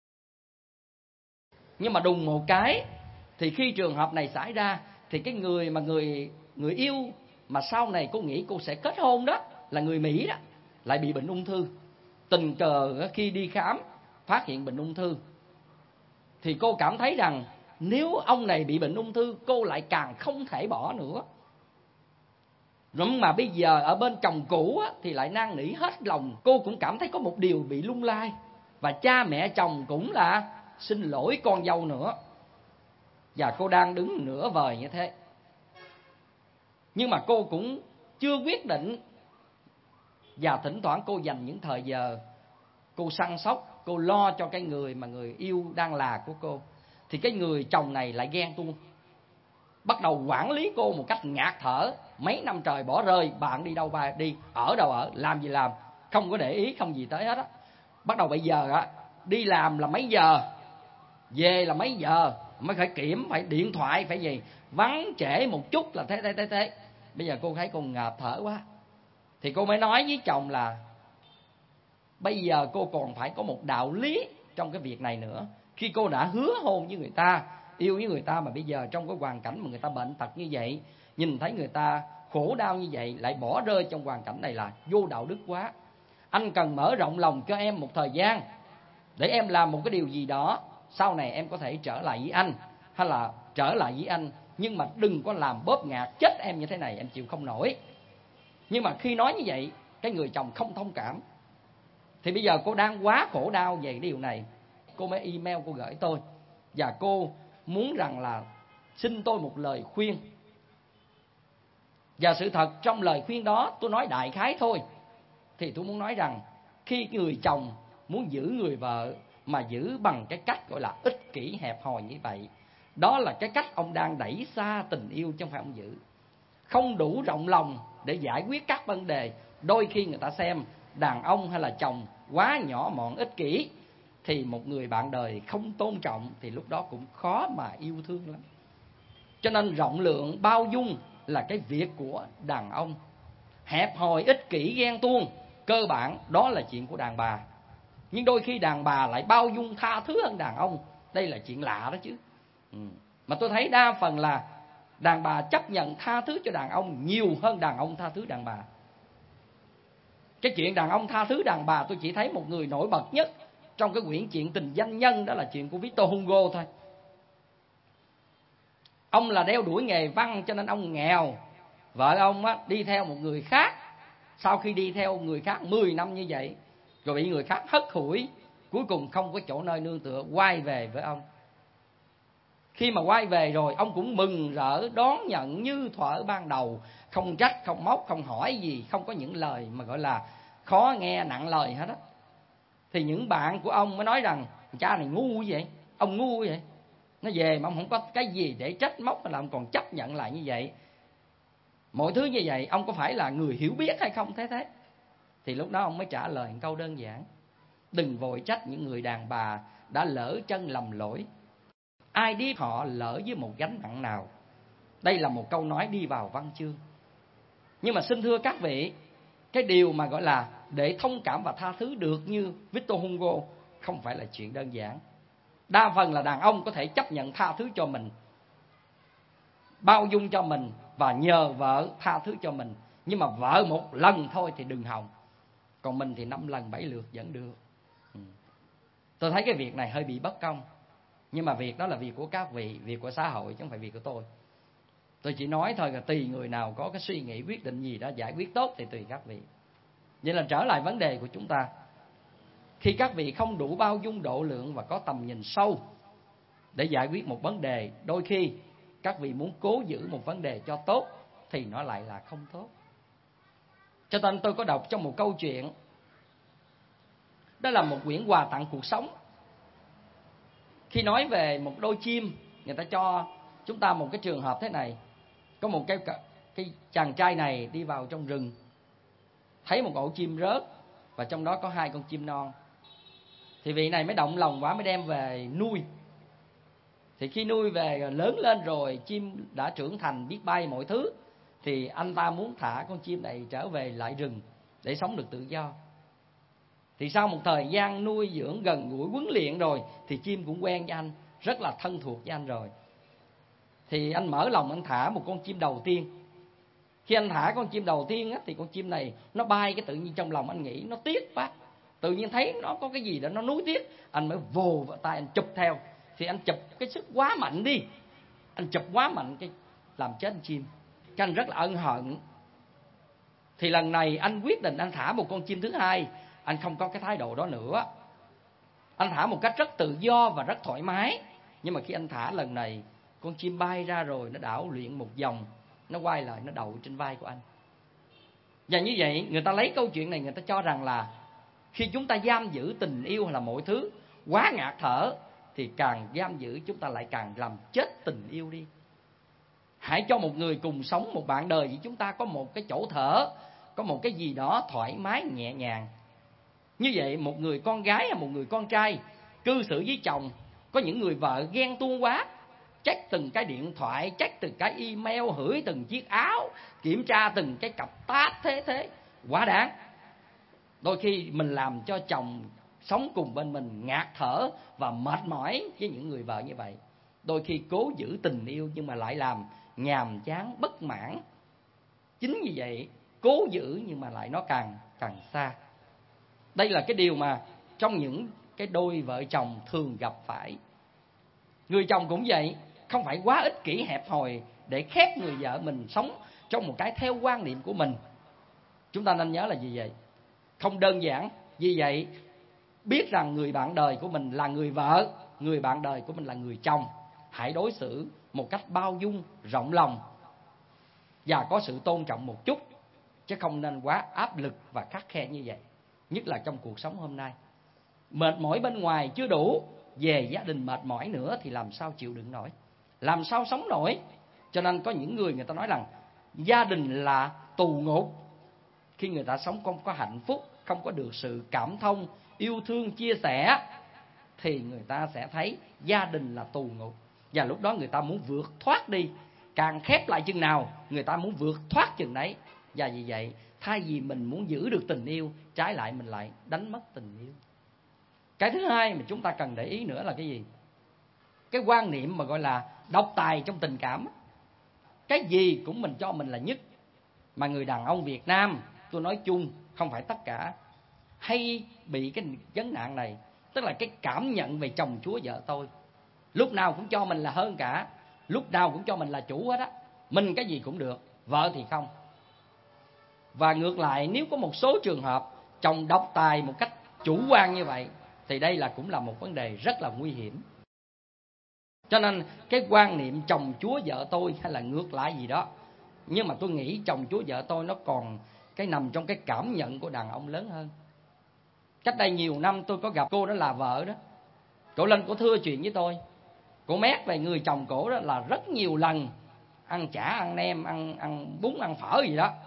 Speaker 3: Nhưng mà đùng một cái, thì khi trường hợp này xảy ra, thì cái người mà người yêu mà sau này cô nghĩ cô sẽ kết hôn đó, là người Mỹ đó, lại bị bệnh ung thư. Tình cờ khi đi khám phát hiện bệnh ung thư, thì cô cảm thấy rằng nếu ông này bị bệnh ung thư, cô lại càng không thể bỏ nữa. Nhưng mà bây giờ ở bên chồng cũ á, thì lại năn nỉ hết lòng. Cô cũng cảm thấy có một điều bị lung lay, và cha mẹ chồng cũng là xin lỗi con dâu nữa. Và cô đang đứng nửa vời như thế. Nhưng mà cô cũng chưa quyết định. Và thỉnh thoảng cô dành những thời giờ cô săn sóc, cô lo cho cái người mà người yêu đang là của cô. Thì cái người chồng này lại ghen tuông, bắt đầu quản lý cô một cách ngạt thở. Mấy năm trời bỏ rơi, bạn đi đâu ba đi, ở đâu ở, làm gì làm, không có để ý, không gì tới hết á. Bắt đầu bây giờ á, đi làm là mấy giờ, về là mấy giờ, mới phải kiểm, phải điện thoại, phải gì, vắng trễ một chút là thế. Bây giờ cô thấy cô ngạt thở quá, thì cô mới nói với chồng là bây giờ cô còn phải có một đạo lý trong cái việc này nữa. Khi cô đã hứa hôn với người ta, yêu với người ta, mà bây giờ trong cái hoàn cảnh mà người ta bệnh tật như vậy, nhìn thấy người ta khổ đau như vậy, lại bỏ rơi trong hoàn cảnh này là vô đạo đức quá. Anh cần mở rộng lòng cho em một thời gian, để em làm một cái điều gì đó, sau này em có thể trở lại với anh, hay là trở lại với anh, nhưng mà đừng có làm bóp ngạt chết em như thế này, em chịu không nổi. Nhưng mà khi nói như vậy, cái người chồng không thông cảm. Thì bây giờ cô đang quá khổ đau về điều này, cô mới email cô gửi tôi, và cô muốn rằng là xin tôi một lời khuyên. Và sự thật trong lời khuyên đó tôi nói đại khái thôi. Thì tôi muốn nói rằng khi người chồng muốn giữ người vợ mà giữ bằng cái cách gọi là ích kỷ hẹp hòi như vậy, đó là cái cách ông đang đẩy xa tình yêu, chứ không phải ông giữ. Không đủ rộng lòng để giải quyết các vấn đề. Đôi khi người ta xem đàn ông hay là chồng quá nhỏ mọn ích kỷ, thì một người bạn đời không tôn trọng, thì lúc đó cũng khó mà yêu thương lắm. Cho nên rộng lượng bao dung là cái việc của đàn ông. Hẹp hòi ích kỷ ghen tuông, cơ bản đó là chuyện của đàn bà. Nhưng đôi khi đàn bà lại bao dung tha thứ hơn đàn ông. Đây là chuyện lạ đó chứ. Mà tôi thấy đa phần là đàn bà chấp nhận tha thứ cho đàn ông nhiều hơn đàn ông tha thứ đàn bà. Cái chuyện đàn ông tha thứ đàn bà, tôi chỉ thấy một người nổi bật nhất trong cái quyển chuyện Tình Doanh Nhân, đó là chuyện của Victor Hugo thôi. Ông là đeo đuổi nghề văn cho nên ông nghèo. Vợ ông á, đi theo một người khác. Sau khi đi theo người khác 10 năm như vậy, rồi bị người khác hất hủi, cuối cùng không có chỗ nơi nương tựa, quay về với ông. Khi mà quay về rồi, ông cũng mừng rỡ đón nhận như thuở ban đầu, không trách, không móc, không hỏi gì, không có những lời mà gọi là khó nghe, nặng lời hết á. Thì những bạn của ông mới nói rằng cha này ngu vậy, ông ngu vậy. Nó về mà ông không có cái gì để trách móc, mà ông còn chấp nhận lại như vậy. Mọi thứ như vậy, ông có phải là người hiểu biết hay không thế? Thì lúc đó ông mới trả lời một câu đơn giản: đừng vội trách những người đàn bà đã lỡ chân lầm lỗi. Ai biết họ lỡ với một gánh nặng nào. Đây là một câu nói đi vào văn chương. Nhưng mà xin thưa các vị, cái điều mà gọi là để thông cảm và tha thứ được như Victor Hugo không phải là chuyện đơn giản. Đa phần là đàn ông có thể chấp nhận tha thứ cho mình, bao dung cho mình và nhờ vợ tha thứ cho mình. Nhưng mà vợ một lần thôi thì đừng hòng. Còn mình thì 5 lần 7 lượt vẫn được. Tôi thấy cái việc này hơi bị bất công. Nhưng mà việc đó là việc của các vị, việc của xã hội chứ không phải việc của tôi. Tôi chỉ nói thôi, là tùy người nào có cái suy nghĩ quyết định gì đó giải quyết tốt thì tùy các vị. Vậy là trở lại vấn đề của chúng ta. Khi các vị không đủ bao dung độ lượng và có tầm nhìn sâu để giải quyết một vấn đề, đôi khi các vị muốn cố giữ một vấn đề cho tốt thì nó lại là không tốt. Cho nên tôi có đọc trong một câu chuyện, đó là một quyển quà tặng cuộc sống. Khi nói về một đôi chim, người ta cho chúng ta một cái trường hợp thế này. Có một cái chàng trai này đi vào trong rừng, thấy một ổ chim rớt và trong đó có 2 con chim non. Thì vị này mới động lòng quá, mới đem về nuôi. Thì khi nuôi về lớn lên rồi, chim đã trưởng thành biết bay mọi thứ, thì anh ta muốn thả con chim này trở về lại rừng để sống được tự do. Thì sau một thời gian nuôi dưỡng gần gũi huấn luyện rồi thì chim cũng quen với anh, rất là thân thuộc với anh rồi. Thì anh mở lòng anh thả một con chim đầu tiên. Khi anh thả con chim đầu tiên á, thì con chim này nó bay, cái tự nhiên trong lòng anh nghĩ nó tiếc quá. Tự nhiên thấy nó có cái gì đó nó nuối tiếc, anh mới vồ vào tay anh chụp theo. Thì anh chụp cái sức quá mạnh đi, anh chụp quá mạnh cái làm chết con chim. Cái anh rất là ân hận. Thì lần này anh quyết định anh thả một con chim thứ hai. Anh không có cái thái độ đó nữa. Anh thả một cách rất tự do và rất thoải mái. Nhưng mà khi anh thả lần này, con chim bay ra rồi nó đảo luyện một vòng, nó quay lại nó đậu trên vai của anh. Và như vậy người ta lấy câu chuyện này, người ta cho rằng là khi chúng ta giam giữ tình yêu hay là mọi thứ quá ngạt thở, thì càng giam giữ chúng ta lại càng làm chết tình yêu đi. Hãy cho một người cùng sống một bạn đời với chúng ta có một cái chỗ thở, có một cái gì đó thoải mái nhẹ nhàng. Như vậy một người con gái hay một người con trai cư xử với chồng, có những người vợ ghen tuông quá, check từng cái điện thoại, check từng cái email, hửi từng chiếc áo, kiểm tra từng cái cặp tag, thế quá đáng. Đôi khi mình làm cho chồng sống cùng bên mình ngạt thở và mệt mỏi với những người vợ như vậy. Đôi khi cố giữ tình yêu nhưng mà lại làm nhàm chán, bất mãn. Chính vì vậy cố giữ nhưng mà lại nó càng xa. Đây là cái điều mà trong những cái đôi vợ chồng thường gặp phải. Người chồng cũng vậy, không phải quá ích kỷ hẹp hòi để khép người vợ mình sống trong một cái theo quan niệm của mình. Chúng ta nên nhớ là gì vậy? Không đơn giản. Vì vậy biết rằng người bạn đời của mình là người vợ, người bạn đời của mình là người chồng. Hãy đối xử một cách bao dung, rộng lòng và có sự tôn trọng một chút, chứ không nên quá áp lực và khắt khe như vậy. Nhất là trong cuộc sống hôm nay, mệt mỏi bên ngoài chưa đủ, về gia đình mệt mỏi nữa thì làm sao chịu đựng nổi, làm sao sống nổi. Cho nên có những người ta nói rằng gia đình là tù ngục. Khi người ta sống không có hạnh phúc, không có được sự cảm thông, yêu thương, chia sẻ, thì người ta sẽ thấy gia đình là tù ngục. Và lúc đó người ta muốn vượt thoát đi. Càng khép lại chừng nào, người ta muốn vượt thoát chừng đấy. Và vì vậy, thay vì mình muốn giữ được tình yêu, trái lại mình lại đánh mất tình yêu. Cái thứ hai mà chúng ta cần để ý nữa là cái gì? Cái quan niệm mà gọi là độc tài trong tình cảm. Cái gì cũng mình cho mình là nhất. Mà người đàn ông Việt Nam, tôi nói chung, không phải tất cả, hay bị cái vấn nạn này. Tức là cái cảm nhận về chồng chúa vợ tôi. Lúc nào cũng cho mình là hơn cả, lúc nào cũng cho mình là chủ hết á. Mình cái gì cũng được, vợ thì không. Và ngược lại, nếu có một số trường hợp chồng độc tài một cách chủ quan như vậy, thì đây là cũng là một vấn đề rất là nguy hiểm. Cho nên cái quan niệm chồng chúa vợ tôi hay là ngược lại gì đó, nhưng mà tôi nghĩ chồng chúa vợ tôi nó còn cái nằm trong cái cảm nhận của đàn ông lớn hơn. Cách đây nhiều năm tôi có gặp cô đó là vợ đó. Cổ lên cổ thưa chuyện với tôi. Cổ mét về người chồng cổ đó là rất nhiều lần ăn chả, ăn nem, ăn bún, ăn phở gì đó.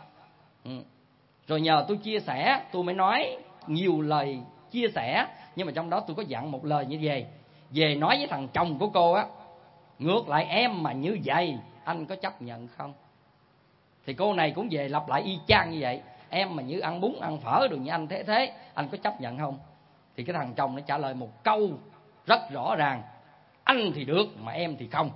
Speaker 3: Rồi nhờ tôi chia sẻ, tôi mới nói nhiều lời chia sẻ. Nhưng mà trong đó tôi có dặn một lời như vậy: về nói với thằng chồng của cô á, ngược lại em mà như vậy anh có chấp nhận không? Thì cô này cũng về lặp lại y chang như vậy: em mà như ăn bún ăn phở đồ như anh thế anh có chấp nhận không? Thì cái thằng chồng nó trả lời một câu rất rõ ràng: anh thì được mà em thì không.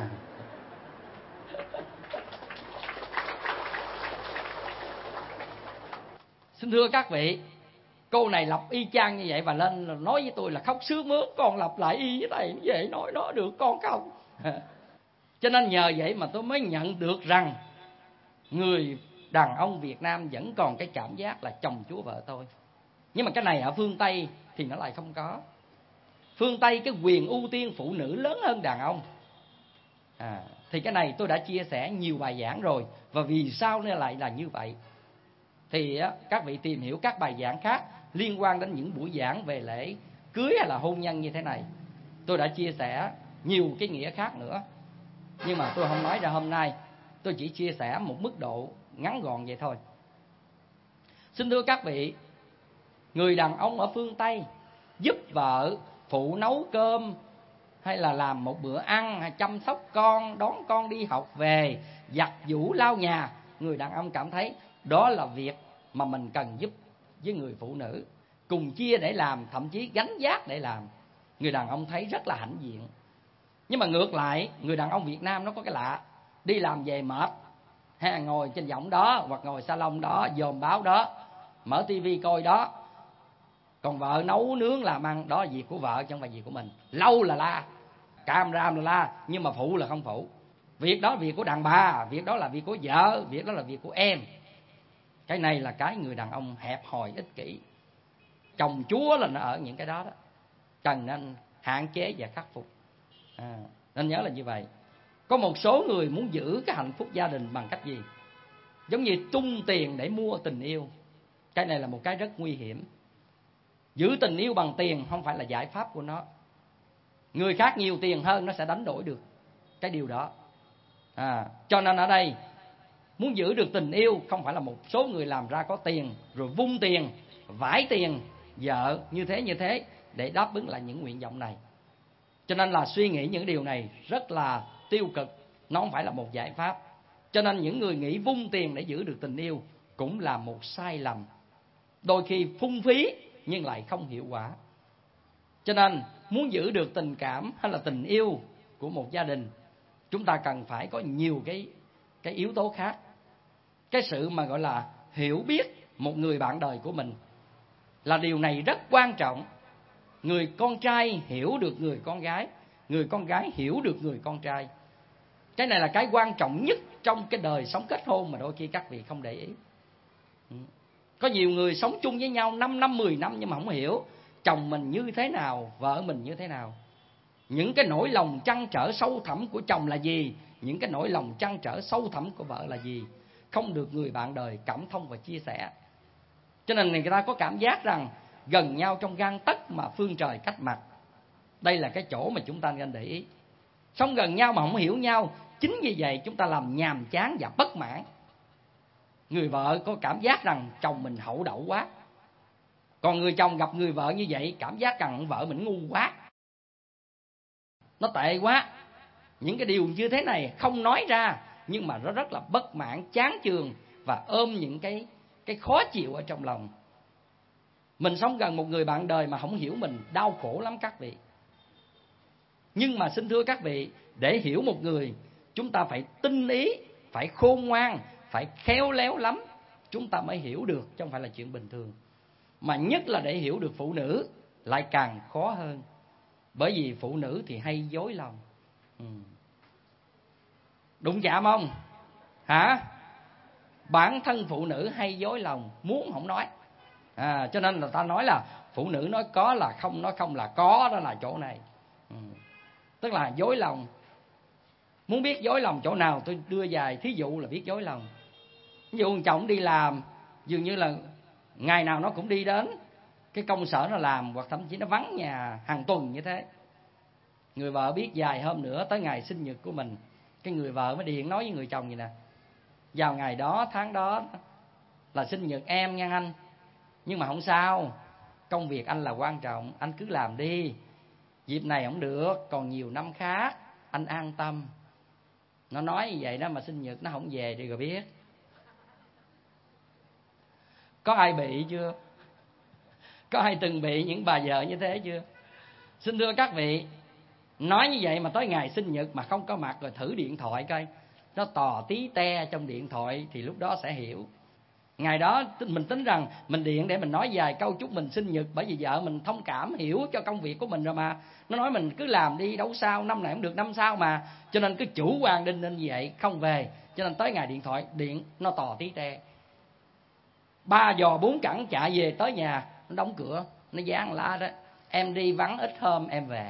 Speaker 3: Xin thưa các vị, cô này lặp y chang như vậy và lên nói với tôi là khóc sướt mướt: con lặp lại y với thầy như vậy nói nó được con không? Cho nên nhờ vậy mà tôi mới nhận được rằng người đàn ông Việt Nam vẫn còn cái cảm giác là chồng chúa vợ tôi. Nhưng mà cái này ở phương Tây thì nó lại không có. Phương Tây cái quyền ưu tiên phụ nữ lớn hơn đàn ông. Thì cái này tôi đã chia sẻ nhiều bài giảng rồi. Và vì sao nó lại là như vậy? Thì các vị tìm hiểu các bài giảng khác liên quan đến những buổi giảng về lễ cưới hay là hôn nhân như thế này. Tôi đã chia sẻ nhiều cái nghĩa khác nữa, nhưng mà tôi không nói ra hôm nay. Tôi chỉ chia sẻ một mức độ ngắn gọn vậy thôi. Xin thưa các vị, người đàn ông ở phương Tây giúp vợ phụ nấu cơm, hay là làm một bữa ăn, hay chăm sóc con, đón con đi học về, giặt giũ lau nhà, người đàn ông cảm thấy đó là việc mà mình cần giúp với người phụ nữ, cùng chia để làm, thậm chí gánh vác để làm. Người đàn ông thấy rất là hãnh diện. Nhưng mà ngược lại, người đàn ông Việt Nam nó có cái lạ, đi làm về mệt, hay ngồi trên võng đó, hoặc ngồi salon đó, dòm báo đó, mở tivi coi đó. Còn vợ nấu nướng làm ăn, đó là việc của vợ chứ không phải việc của mình. Lâu là la, càm ràm là la, nhưng mà phụ là không phụ. Việc đó là việc của đàn bà, việc đó là việc của vợ, việc đó là việc của em. Cái này là cái người đàn ông hẹp hòi ích kỷ. Chồng chúa là nó ở những cái đó đó, cần nên hạn chế và khắc phục. Nên nhớ là như vậy. Có một số người muốn giữ cái hạnh phúc gia đình bằng cách gì? Giống như tung tiền để mua tình yêu. Cái này là một cái rất nguy hiểm. Giữ tình yêu bằng tiền không phải là giải pháp của nó. Người khác nhiều tiền hơn nó sẽ đánh đổi được cái điều đó. Cho nên ở đây, muốn giữ được tình yêu không phải là một số người làm ra có tiền rồi vung tiền, vải tiền vợ như thế để đáp ứng lại những nguyện vọng này. Cho nên là suy nghĩ những điều này rất là tiêu cực, nó không phải là một giải pháp. Cho nên những người nghĩ vung tiền để giữ được tình yêu cũng là một sai lầm. Đôi khi phung phí nhưng lại không hiệu quả. Cho nên muốn giữ được tình cảm hay là tình yêu của một gia đình, chúng ta cần phải có nhiều cái yếu tố khác. Cái sự mà gọi là hiểu biết một người bạn đời của mình là điều này rất quan trọng. Người con trai hiểu được người con gái, người con gái hiểu được người con trai. Cái này là cái quan trọng nhất trong cái đời sống kết hôn mà đôi khi các vị không để ý. Có nhiều người sống chung với nhau 5 năm, 10 năm nhưng mà không hiểu chồng mình như thế nào, vợ mình như thế nào. Những cái nỗi lòng trăn trở sâu thẳm của chồng là gì, những cái nỗi lòng trăn trở sâu thẳm của vợ là gì, không được người bạn đời cảm thông và chia sẻ. Cho nên người ta có cảm giác rằng gần nhau trong gang tấc mà phương trời cách mặt. Đây là cái chỗ mà chúng ta nên để ý. Sống gần nhau mà không hiểu nhau, chính vì vậy chúng ta làm nhàm chán và bất mãn. Người vợ có cảm giác rằng chồng mình hậu đậu quá, còn người chồng gặp người vợ như vậy cảm giác rằng vợ mình ngu quá, nó tệ quá. Những cái điều như thế này không nói ra, nhưng mà nó rất là bất mãn, chán chường và ôm những cái khó chịu ở trong lòng. Mình sống gần một người bạn đời mà không hiểu mình, đau khổ lắm các vị. Nhưng mà xin thưa các vị, để hiểu một người, chúng ta phải tinh ý, phải khôn ngoan, phải khéo léo lắm, chúng ta mới hiểu được, chứ không phải là chuyện bình thường. Mà nhất là để hiểu được phụ nữ lại càng khó hơn. Bởi vì phụ nữ thì hay dối lòng. Đụng chạm không? Hả? Bản thân phụ nữ hay dối lòng, muốn không nói. Cho nên là ta nói là phụ nữ nói có là không, nói không là có, đó là chỗ này. Tức là dối lòng. Muốn biết dối lòng chỗ nào, tôi đưa vài thí dụ là biết dối lòng. Ví dụ chồng đi làm, dường như là ngày nào nó cũng đi đến cái công sở nó làm, hoặc thậm chí nó vắng nhà hàng tuần như thế. Người vợ biết vài hôm nữa tới ngày sinh nhật của mình, cái người vợ mới điện nói với người chồng vậy nè: vào ngày đó, tháng đó là sinh nhật em nha anh, nhưng mà không sao, công việc anh là quan trọng, anh cứ làm đi. Dịp này không được, còn nhiều năm khác, anh an tâm. Nó nói như vậy đó mà sinh nhật nó không về thì rồi biết. Có ai bị chưa? Có ai từng bị những bà vợ như thế chưa? Xin thưa các vị, nói như vậy mà tới ngày sinh nhật mà không có mặt, rồi thử điện thoại coi, nó tò tí te trong điện thoại thì lúc đó sẽ hiểu. Ngày đó mình tính rằng mình điện để mình nói vài câu chúc mình sinh nhật, bởi vì vợ mình thông cảm hiểu cho công việc của mình rồi mà. Nó nói mình cứ làm đi đâu sao, năm này cũng được năm sau mà. Cho nên cứ chủ quan đinh ninh như vậy, không về. Cho nên tới ngày điện thoại điện nó tò tí te. 3 giò 4 cẳng chạy về tới nhà, nó đóng cửa, nó dán lá đó: em đi vắng ít hôm em về.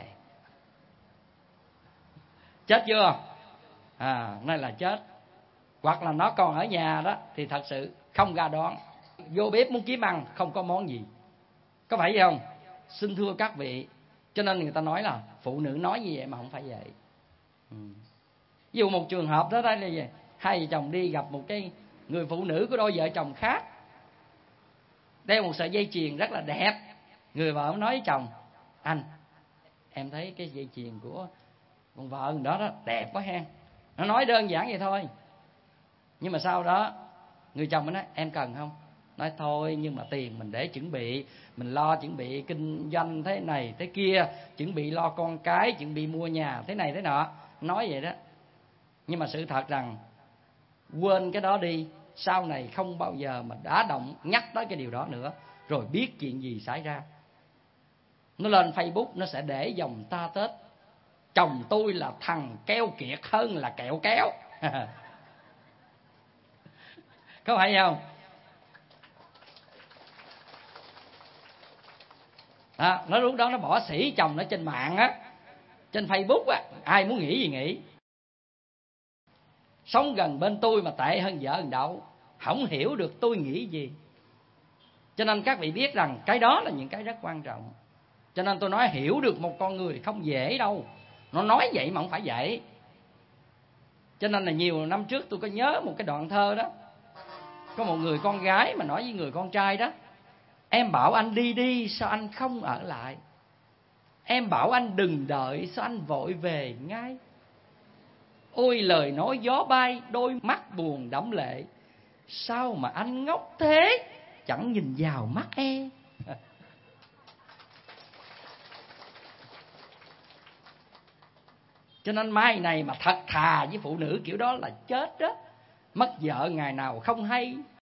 Speaker 3: Chết chưa? Nay là chết. Hoặc là nó còn ở nhà đó thì thật sự không ra đón. Vô bếp muốn kiếm ăn không có món gì. Có phải vậy không? Xin thưa các vị, cho nên người ta nói là phụ nữ nói như vậy mà không phải vậy. Ví dụ một trường hợp đó đây là gì? Hai vợ chồng đi gặp một cái người phụ nữ của đôi vợ chồng khác, đeo một sợi dây chuyền rất là đẹp. Người vợ nói với chồng: anh, em thấy cái dây chuyền của con vợ đó đó đẹp quá ha. Nó nói đơn giản vậy thôi. Nhưng mà sau đó người chồng mới nói: em cần không? Nói thôi, nhưng mà tiền mình để chuẩn bị, mình lo chuẩn bị kinh doanh thế này thế kia, chuẩn bị lo con cái, chuẩn bị mua nhà thế này thế nọ. Nói vậy đó. Nhưng mà sự thật rằng quên cái đó đi, sau này không bao giờ mà đã động nhắc tới cái điều đó nữa. Rồi biết chuyện gì xảy ra. Nó lên Facebook nó sẽ để dòng ta tết: chồng tôi là thằng keo kiệt hơn là kẹo kéo. Có phải không? Nó lúc đó nó bỏ sỉ chồng nó trên mạng á, trên Facebook á, ai muốn nghĩ gì nghĩ. Sống gần bên tôi mà tệ hơn vợ thằng đậu, không hiểu được tôi nghĩ gì. Cho nên các vị biết rằng cái đó là những cái rất quan trọng. Cho nên tôi nói hiểu được một con người không dễ đâu. Nó nói vậy mà không phải vậy. Cho nên là nhiều năm trước tôi có nhớ một cái đoạn thơ đó. Có một người con gái mà nói với người con trai đó: em bảo anh đi đi, sao anh không ở lại? Em bảo anh đừng đợi, sao anh vội về ngay? Ôi lời nói gió bay, đôi mắt buồn đẫm lệ, sao mà anh ngốc thế, chẳng nhìn vào mắt em. Cho nên mai này mà thật thà với phụ nữ kiểu đó là chết đó. Mất vợ ngày nào không hay.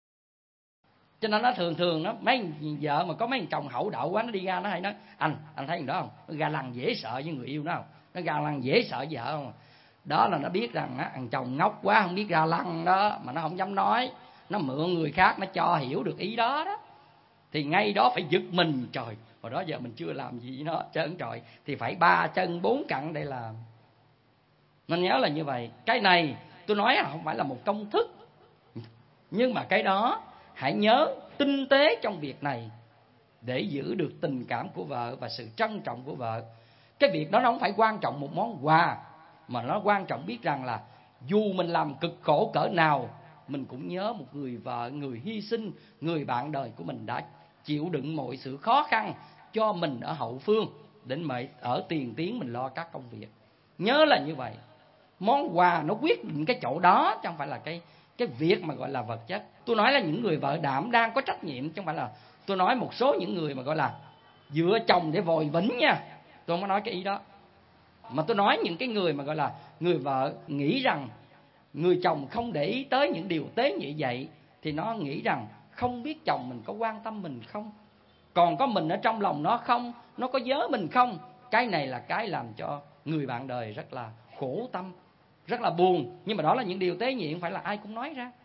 Speaker 3: Cho nên nó thường nó mấy vợ mà có mấy chồng hậu đậu quá, nó đi ra nó hay nói: anh thấy thằng đó không? Nó ga lăng dễ sợ với người yêu nó không? Nó ga lăng dễ sợ vợ không? Đó là nó biết rằng thằng chồng ngốc quá không biết ga lăng đó, mà nó không dám nói. Nó mượn người khác nó cho hiểu được ý đó đó. Thì ngay đó phải giật mình: trời, hồi đó giờ mình chưa làm gì với nó trơn trời, thì phải 3 chân 4 cẳng để làm. Nên nhớ là như vậy. Cái này tôi nói không phải là một công thức, nhưng mà cái đó hãy nhớ tinh tế trong việc này để giữ được tình cảm của vợ và sự trân trọng của vợ. Cái việc đó nó không phải quan trọng một món quà, mà nó quan trọng biết rằng là dù mình làm cực khổ cỡ nào, mình cũng nhớ một người vợ, người hy sinh, người bạn đời của mình đã chịu đựng mọi sự khó khăn cho mình ở hậu phương, để mà ở tiền tuyến mình lo các công việc. Nhớ là như vậy. Món quà nó quyết định cái chỗ đó, chứ không phải là cái việc mà gọi là vật chất. Tôi nói là những người vợ đảm đang có trách nhiệm, chứ không phải là tôi nói một số những người mà gọi là dựa chồng để vòi vĩnh nha. Tôi không có nói cái ý đó. Mà tôi nói những cái người mà gọi là người vợ nghĩ rằng người chồng không để ý tới những điều tế nhị vậy, thì nó nghĩ rằng không biết chồng mình có quan tâm mình không, còn có mình ở trong lòng nó không, nó có nhớ mình không. Cái này là cái làm cho người bạn đời rất là khổ tâm, rất là buồn. Nhưng mà đó là những điều tế nhị, không phải là ai cũng nói ra.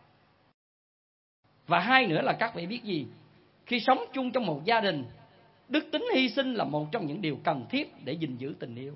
Speaker 3: Và hai nữa là các vị biết gì? Khi sống chung trong một gia đình, đức tính hy sinh là một trong những điều cần thiết để gìn giữ tình yêu.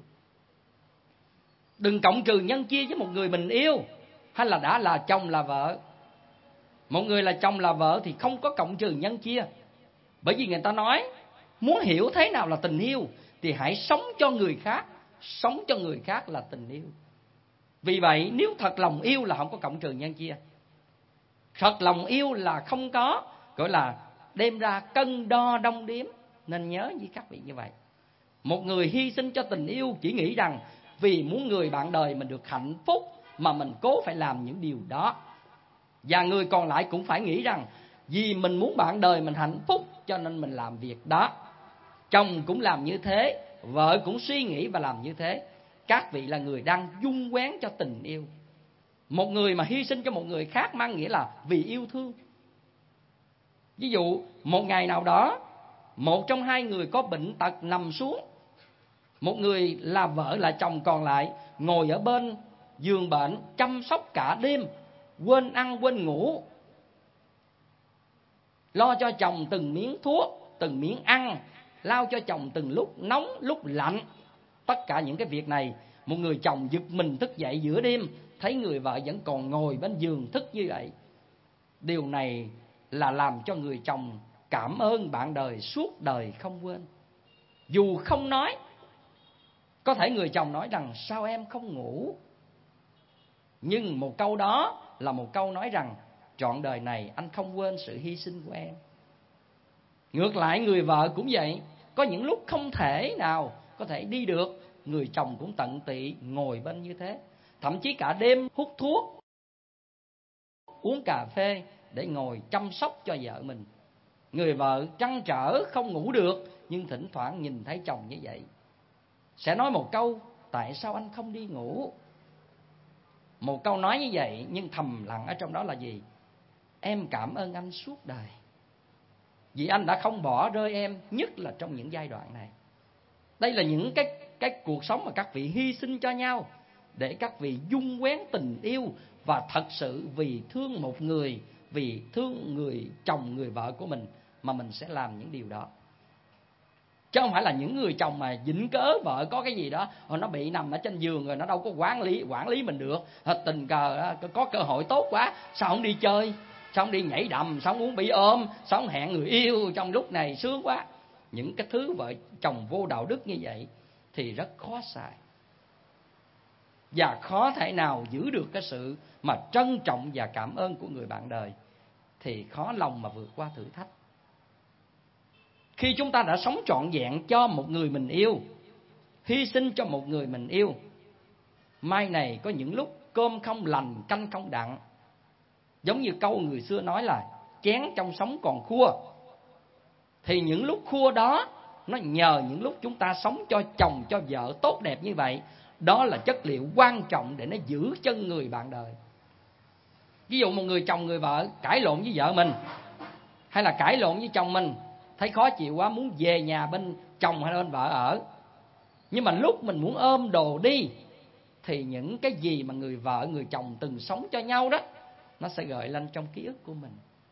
Speaker 3: Đừng cộng trừ nhân chia với một người mình yêu, hay là đã là chồng là vợ. Một người là chồng là vợ thì không có cộng trừ nhân chia. Bởi vì người ta nói muốn hiểu thế nào là tình yêu thì hãy sống cho người khác. Sống cho người khác là tình yêu. Vì vậy nếu thật lòng yêu là không có cộng trừ nhân chia. Thật lòng yêu là không có gọi là đem ra cân đo đong đếm. Nên nhớ với các vị như vậy. Một người hy sinh cho tình yêu chỉ nghĩ rằng vì muốn người bạn đời mình được hạnh phúc mà mình cố phải làm những điều đó. Và người còn lại cũng phải nghĩ rằng vì mình muốn bạn đời mình hạnh phúc cho nên mình làm việc đó. Chồng cũng làm như thế, vợ cũng suy nghĩ và làm như thế. Các vị là người đang dung quén cho tình yêu. Một người mà hy sinh cho một người khác mang nghĩa là vì yêu thương. Ví dụ một ngày nào đó, một trong hai người có bệnh tật nằm xuống, một người là vợ là chồng còn lại ngồi ở bên giường bệnh chăm sóc cả đêm, quên ăn quên ngủ, lo cho chồng từng miếng thuốc, từng miếng ăn, lao cho chồng từng lúc nóng lúc lạnh. Tất cả những cái việc này, một người chồng giật mình thức dậy giữa đêm, thấy người vợ vẫn còn ngồi bên giường thức như vậy. Điều này là làm cho người chồng cảm ơn bạn đời suốt đời không quên. Dù không nói, có thể người chồng nói rằng sao em không ngủ, nhưng một câu đó là một câu nói rằng trọn đời này anh không quên sự hy sinh của em. Ngược lại người vợ cũng vậy, có những lúc không thể nào có thể đi được, người chồng cũng tận tụy ngồi bên như thế, thậm chí cả đêm hút thuốc, uống cà phê để ngồi chăm sóc cho vợ mình. Người vợ trăn trở không ngủ được, nhưng thỉnh thoảng nhìn thấy chồng như vậy sẽ nói một câu: tại sao anh không đi ngủ? Một câu nói như vậy nhưng thầm lặng ở trong đó là gì? Em cảm ơn anh suốt đời, vì anh đã không bỏ rơi em, nhất là trong những giai đoạn này. Đây là những cái cuộc sống mà các vị hy sinh cho nhau, để các vị dung quén tình yêu, và thật sự vì thương một người, vì thương người chồng người vợ của mình mà mình sẽ làm những điều đó. Chứ không phải là những người chồng mà vịnh cớ vợ có cái gì đó, nó bị nằm ở trên giường rồi nó đâu có quản lý mình được. Tình cờ có cơ hội tốt quá, sao không đi chơi, sao không đi nhảy đầm, sao không uống bia ôm, sao không hẹn người yêu trong lúc này sướng quá. Những cái thứ vợ chồng vô đạo đức như vậy thì rất khó xài, và khó thể nào giữ được cái sự mà trân trọng và cảm ơn của người bạn đời, thì khó lòng mà vượt qua thử thách. Khi chúng ta đã sống trọn vẹn cho một người mình yêu, hy sinh cho một người mình yêu, mai này có những lúc cơm không lành canh không đặng. Giống như câu người xưa nói là chén trong sống còn khua. Thì những lúc khua đó, nó nhờ những lúc chúng ta sống cho chồng cho vợ tốt đẹp như vậy. Đó là chất liệu quan trọng để nó giữ chân người bạn đời. Ví dụ một người chồng người vợ cãi lộn với vợ mình, hay là cãi lộn với chồng mình, thấy khó chịu quá muốn về nhà bên chồng hay bên vợ ở, nhưng mà lúc mình muốn ôm đồ đi, thì những cái gì mà người vợ người chồng từng sống cho nhau đó, nó sẽ gợi lên trong ký ức của mình.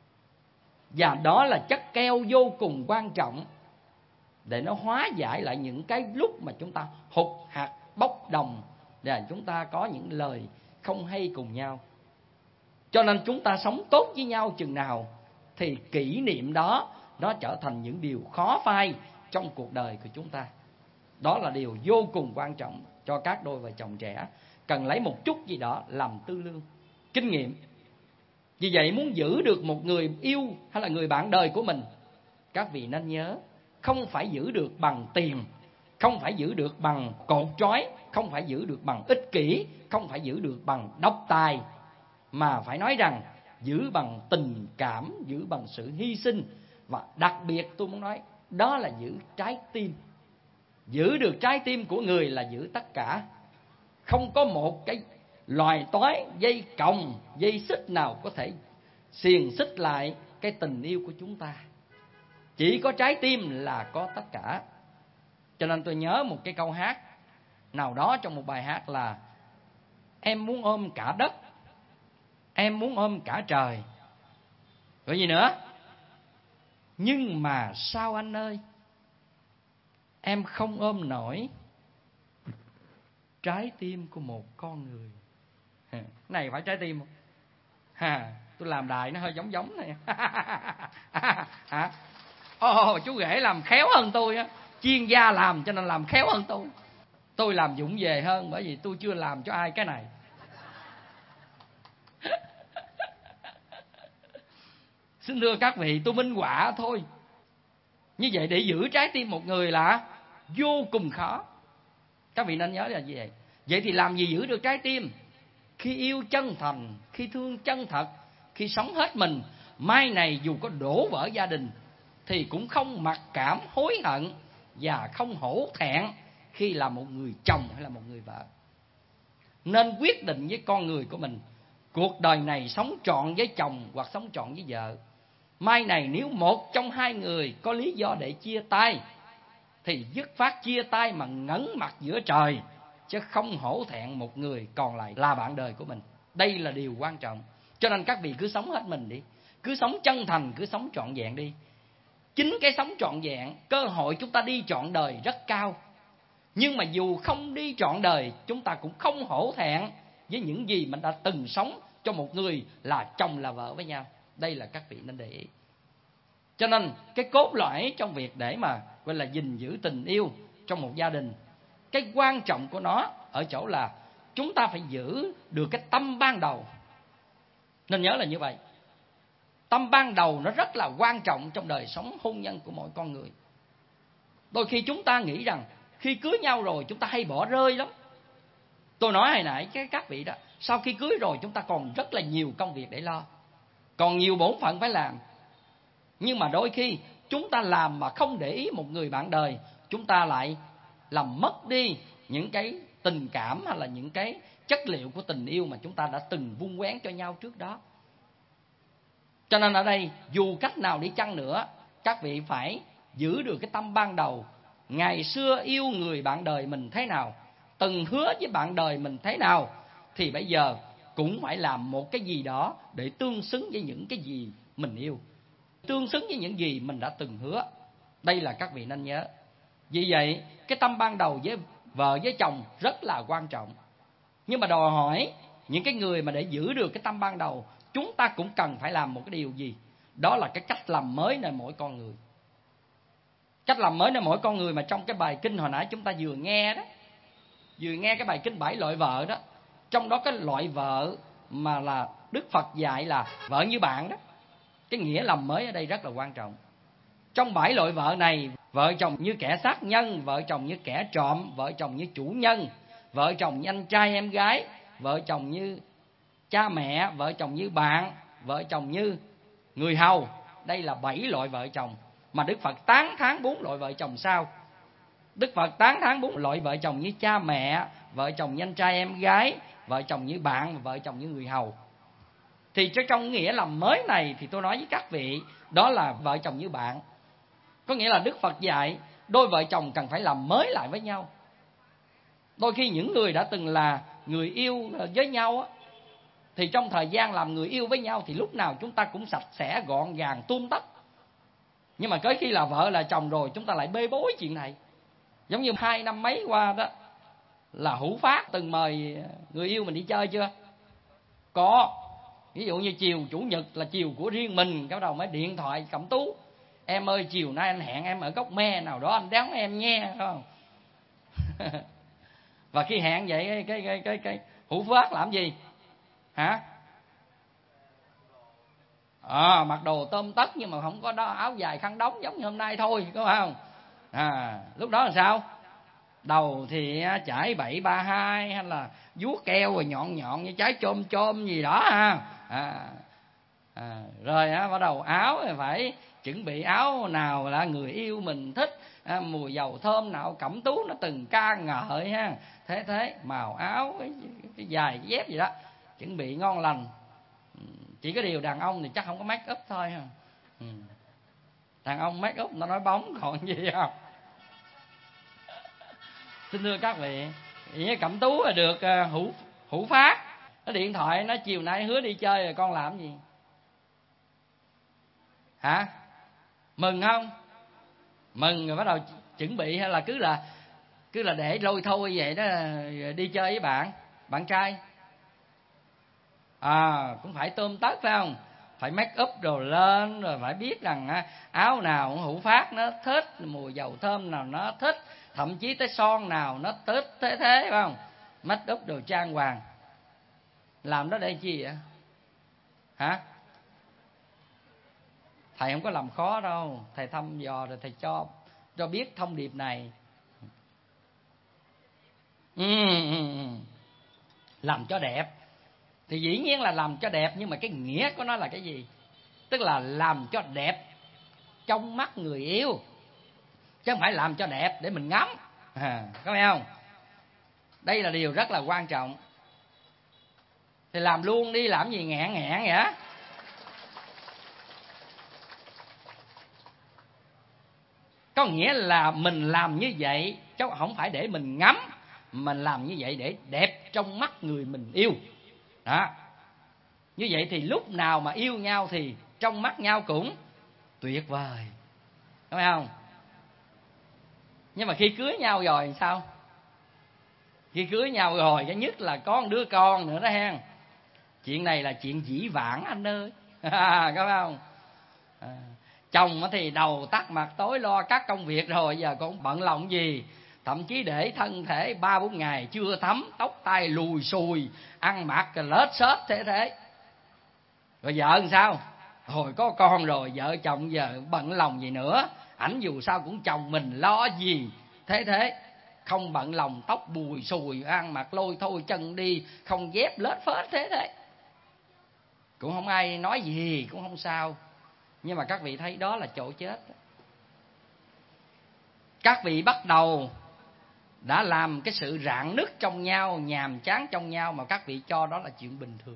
Speaker 3: Và đó là chất keo vô cùng quan trọng để nó hóa giải lại những cái lúc mà chúng ta hụt hạt bốc đồng, và chúng ta có những lời không hay cùng nhau. Cho nên chúng ta sống tốt với nhau chừng nào thì kỷ niệm đó nó trở thành những điều khó phai trong cuộc đời của chúng ta. Đó là điều vô cùng quan trọng cho các đôi vợ chồng trẻ, cần lấy một chút gì đó làm tư lương, kinh nghiệm. Vì vậy muốn giữ được một người yêu hay là người bạn đời của mình, các vị nên nhớ, không phải giữ được bằng tiền, không phải giữ được bằng cột trói, không phải giữ được bằng ích kỷ, không phải giữ được bằng độc tài, mà phải nói rằng giữ bằng tình cảm, giữ bằng sự hy sinh. Và đặc biệt tôi muốn nói, đó là giữ trái tim. Giữ được trái tim của người là giữ tất cả. Không có một cái loài toái, dây còng, dây xích nào có thể xiềng xích lại cái tình yêu của chúng ta. Chỉ có trái tim là có tất cả. Cho nên tôi nhớ một cái câu hát nào đó trong một bài hát là: em muốn ôm cả đất, em muốn ôm cả trời. Rồi gì nữa? Nhưng mà sao anh ơi, em không ôm nổi trái tim của một con người. Cái này phải trái tim không? Tôi làm đài nó hơi giống này. Chú rể làm khéo hơn tôi á, chuyên gia làm cho nên làm khéo hơn tôi. Tôi làm vụng về hơn, bởi vì tôi chưa làm cho ai cái này. Xin thưa các vị, tôi minh họa thôi. Như vậy để giữ trái tim một người là vô cùng khó. Các vị nên nhớ là gì vậy? Vậy thì làm gì giữ được trái tim? Khi yêu chân thành, khi thương chân thật, khi sống hết mình, mai này dù có đổ vỡ gia đình thì cũng không mặc cảm hối hận và không hổ thẹn khi là một người chồng hay là một người vợ. Nên quyết định với con người của mình, cuộc đời này sống trọn với chồng hoặc sống trọn với vợ. Mai này nếu một trong hai người có lý do để chia tay thì dứt phát chia tay mà ngẩng mặt giữa trời, chứ không hổ thẹn một người còn lại là bạn đời của mình. Đây là điều quan trọng. Cho nên các vị cứ sống hết mình đi, cứ sống chân thành, cứ sống trọn vẹn đi. Chính cái sống trọn vẹn, cơ hội chúng ta đi trọn đời rất cao. Nhưng mà dù không đi trọn đời, chúng ta cũng không hổ thẹn với những gì mình đã từng sống cho một người là chồng là vợ với nhau. Đây là các vị nên để ý. Cho nên cái cốt lõi trong việc để mà gọi là gìn giữ tình yêu trong một gia đình, cái quan trọng của nó ở chỗ là chúng ta phải giữ được cái tâm ban đầu. Nên nhớ là như vậy. Tâm ban đầu nó rất là quan trọng trong đời sống hôn nhân của mỗi con người. Đôi khi chúng ta nghĩ rằng khi cưới nhau rồi chúng ta hay bỏ rơi lắm. Tôi nói hồi nãy các vị đó, sau khi cưới rồi chúng ta còn rất là nhiều công việc để lo, còn nhiều bổn phận phải làm. Nhưng mà đôi khi chúng ta làm mà không để ý một người bạn đời, chúng ta lại làm mất đi những cái tình cảm hay là những cái chất liệu của tình yêu mà chúng ta đã từng vun vén cho nhau trước đó. Cho nên ở đây dù cách nào đi chăng nữa, các vị phải giữ được cái tâm ban đầu. Ngày xưa yêu người bạn đời mình thế nào, từng hứa với bạn đời mình thế nào, thì bây giờ cũng phải làm một cái gì đó để tương xứng với những cái gì mình yêu, tương xứng với những gì mình đã từng hứa. Đây là các vị nên nhớ. Vì vậy cái tâm ban đầu với vợ với chồng rất là quan trọng. Nhưng mà đòi hỏi những cái người mà để giữ được cái tâm ban đầu, chúng ta cũng cần phải làm một cái điều gì? Đó là cái cách làm mới nơi mỗi con người. Cách làm mới nơi mỗi con người mà trong cái bài kinh hồi nãy chúng ta vừa nghe đó, vừa nghe cái bài kinh 7 loại vợ đó, trong đó cái loại vợ mà là Đức Phật dạy là vợ như bạn đó. Cái nghĩa làm mới ở đây rất là quan trọng. Trong 7 loại vợ này, vợ chồng như kẻ sát nhân, vợ chồng như kẻ trộm, vợ chồng như chủ nhân, vợ chồng như anh trai em gái, vợ chồng như cha mẹ, vợ chồng như bạn, vợ chồng như người hầu. Đây là 7 loại vợ chồng mà Đức Phật tán thán 4 loại vợ chồng sau. Đức Phật tán thán 4 loại vợ chồng như cha mẹ, vợ chồng như anh trai em gái, vợ chồng như bạn và vợ chồng như người hầu. Thì trong nghĩa làm mới này thì tôi nói với các vị, đó là vợ chồng như bạn. Có nghĩa là Đức Phật dạy đôi vợ chồng cần phải làm mới lại với nhau. Đôi khi những người đã từng là người yêu với nhau á, thì trong thời gian làm người yêu với nhau thì lúc nào chúng ta cũng sạch sẽ, gọn gàng, tươm tất. Nhưng mà tới khi là vợ là chồng rồi, chúng ta lại bê bối chuyện này. Giống như 2 năm mấy qua đó, là Hữu Phát từng mời người yêu mình đi chơi chưa? Có. Ví dụ như chiều chủ nhật là chiều của riêng mình, cái bắt đầu mới điện thoại Cẩm Tú: em ơi, chiều nay anh hẹn em ở gốc me nào đó, anh đón em nha, phải không? Và khi hẹn vậy cái Hữu Phát làm gì? Hả? Mặc đồ tôm tất nhưng mà không có đó áo dài khăn đóng giống như hôm nay thôi, có phải không? Lúc đó là sao? Đầu thì chải 732 hay là vuốt keo rồi nhọn nhọn như trái chôm chôm gì đó ha. Rồi bắt đầu áo thì phải chuẩn bị áo nào là người yêu mình thích, mùi dầu thơm nào Cẩm Tú nó từng ca ngợi ha. Thế màu áo cái giày cái dép gì đó chuẩn bị ngon lành. Chỉ có điều đàn ông thì chắc không có make up thôi ha. Đàn ông make up nó nói bóng còn gì không? Xin thưa các vị, với Cẩm Tú là được Hữu Phát nó điện thoại nó chiều nay hứa đi chơi rồi con làm gì? Hả? Mừng không? Mừng rồi bắt đầu chuẩn bị hay là cứ là để lôi thôi vậy đó, đi chơi với bạn trai? Cũng phải tôm tất phải không? Phải make up rồi lên, rồi phải biết rằng áo nào Hữu Phát nó thích, mùi dầu thơm nào nó thích, thậm chí tới son nào nó thích, thế phải không? Make up đồ trang hoàng. Làm đó để chi vậy? Hả? Thầy không có làm khó đâu, thầy thăm dò rồi thầy cho biết thông điệp này. Làm cho đẹp thì dĩ nhiên là làm cho đẹp, nhưng mà cái nghĩa của nó là cái gì? Tức là làm cho đẹp trong mắt người yêu, chứ không phải làm cho đẹp để mình ngắm. Có phải không? Đây là điều rất là quan trọng. Thì làm luôn đi, làm gì ngẹn vậy? Có nghĩa là mình làm như vậy chứ không phải để mình ngắm, mình làm như vậy để đẹp trong mắt người mình yêu. Đó. Như vậy thì lúc nào mà yêu nhau thì trong mắt nhau cũng tuyệt vời, đúng không? Nhưng mà khi cưới nhau rồi thì sao? Khi cưới nhau rồi, cái nhất là có một đứa con nữa đó ha. Chuyện này là chuyện dĩ vãng anh ơi. Có không? Chồng thì đầu tắt mặt tối lo các công việc rồi, giờ con bận lòng gì. Thậm chí để thân thể 3-4 ngày chưa thấm, tóc tai lùi xùi, ăn mặc lết xết thế. Rồi vợ làm sao? Hồi có con rồi, vợ chồng giờ bận lòng gì nữa. Ảnh dù sao cũng chồng mình, lo gì thế. Không bận lòng, tóc bùi xùi, ăn mặc lôi thôi chân đi, không dép lết phết thế. Cũng không ai nói gì, cũng không sao. Nhưng mà các vị thấy đó là chỗ chết. Các vị bắt đầu đã làm cái sự rạn nứt trong nhau, nhàm chán trong nhau mà các vị cho đó là chuyện bình thường.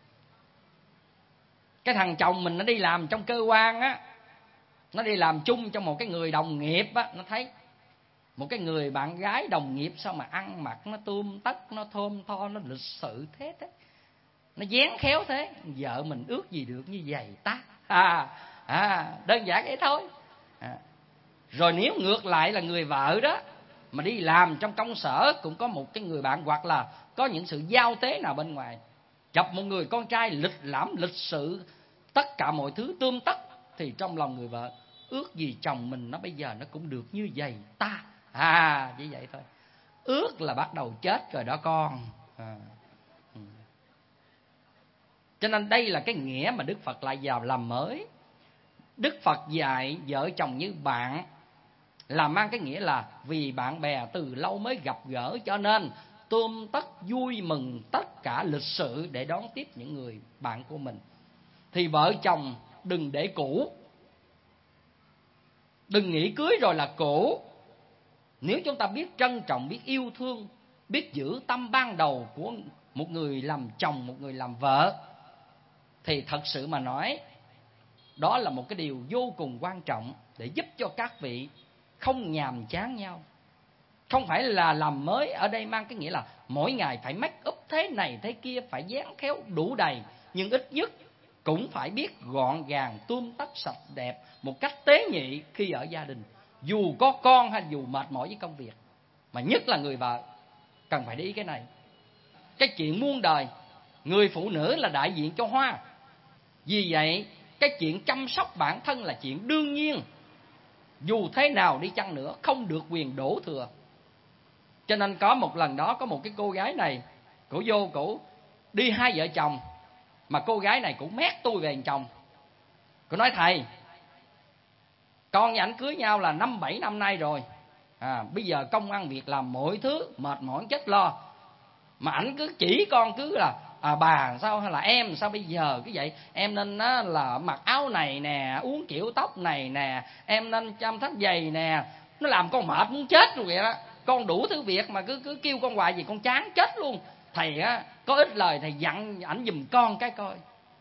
Speaker 3: Cái thằng chồng mình nó đi làm trong cơ quan á, nó đi làm chung trong một cái người đồng nghiệp á, nó thấy một cái người bạn gái đồng nghiệp sao mà ăn mặc nó tươm tất, nó thơm tho, nó lịch sự thế, nó dáng khéo thế, vợ mình ước gì được như vậy ta. Đơn giản vậy thôi. Rồi nếu ngược lại là người vợ đó mà đi làm trong công sở, cũng có một cái người bạn hoặc là có những sự giao tế nào bên ngoài, gặp một người con trai lịch lãm, lịch sự, tất cả mọi thứ tươm tất, thì trong lòng người vợ ước gì chồng mình nó bây giờ nó cũng được như vậy ta. Chỉ vậy thôi. Ước là bắt đầu chết rồi đó con. Cho nên đây là cái nghĩa mà Đức Phật lại vào làm mới. Đức Phật dạy vợ chồng như bạn là mang cái nghĩa là vì bạn bè từ lâu mới gặp gỡ, cho nên tươm tất vui mừng tất cả lịch sự để đón tiếp những người bạn của mình. Thì vợ chồng đừng để cũ, đừng nghĩ cưới rồi là cũ. Nếu chúng ta biết trân trọng, biết yêu thương, biết giữ tâm ban đầu của một người làm chồng, một người làm vợ, thì thật sự mà nói, đó là một cái điều vô cùng quan trọng để giúp cho các vị không nhàm chán nhau. Không phải là làm mới ở đây mang cái nghĩa là mỗi ngày phải make up thế này thế kia, phải dáng khéo đủ đầy, nhưng ít nhất cũng phải biết gọn gàng, tươm tất, sạch đẹp một cách tế nhị khi ở gia đình, dù có con hay dù mệt mỏi với công việc. Mà nhất là người vợ cần phải để ý cái này. Cái chuyện muôn đời, người phụ nữ là đại diện cho hoa. Vì vậy cái chuyện chăm sóc bản thân là chuyện đương nhiên, dù thế nào đi chăng nữa không được quyền đổ thừa. Cho nên có một lần đó, có một cái cô gái này, cổ vô cổ đi hai vợ chồng, mà cô gái này cũng mét tôi về chồng. Cô nói thầy, con và ảnh cưới nhau là 5-7 năm nay rồi, bây giờ công ăn việc làm mọi thứ mệt mỏi chết lo, mà ảnh cứ chỉ con cứ là bà sao hay là em sao bây giờ cái vậy, em nên là mặc áo này nè, uống kiểu tóc này nè, em nên chăm sóc giày nè. Nó làm con mệt muốn chết rồi vậy đó. Con đủ thứ việc mà cứ kêu con hoài gì con chán chết luôn. Thầy có ít lời thầy dặn ảnh giùm con cái coi.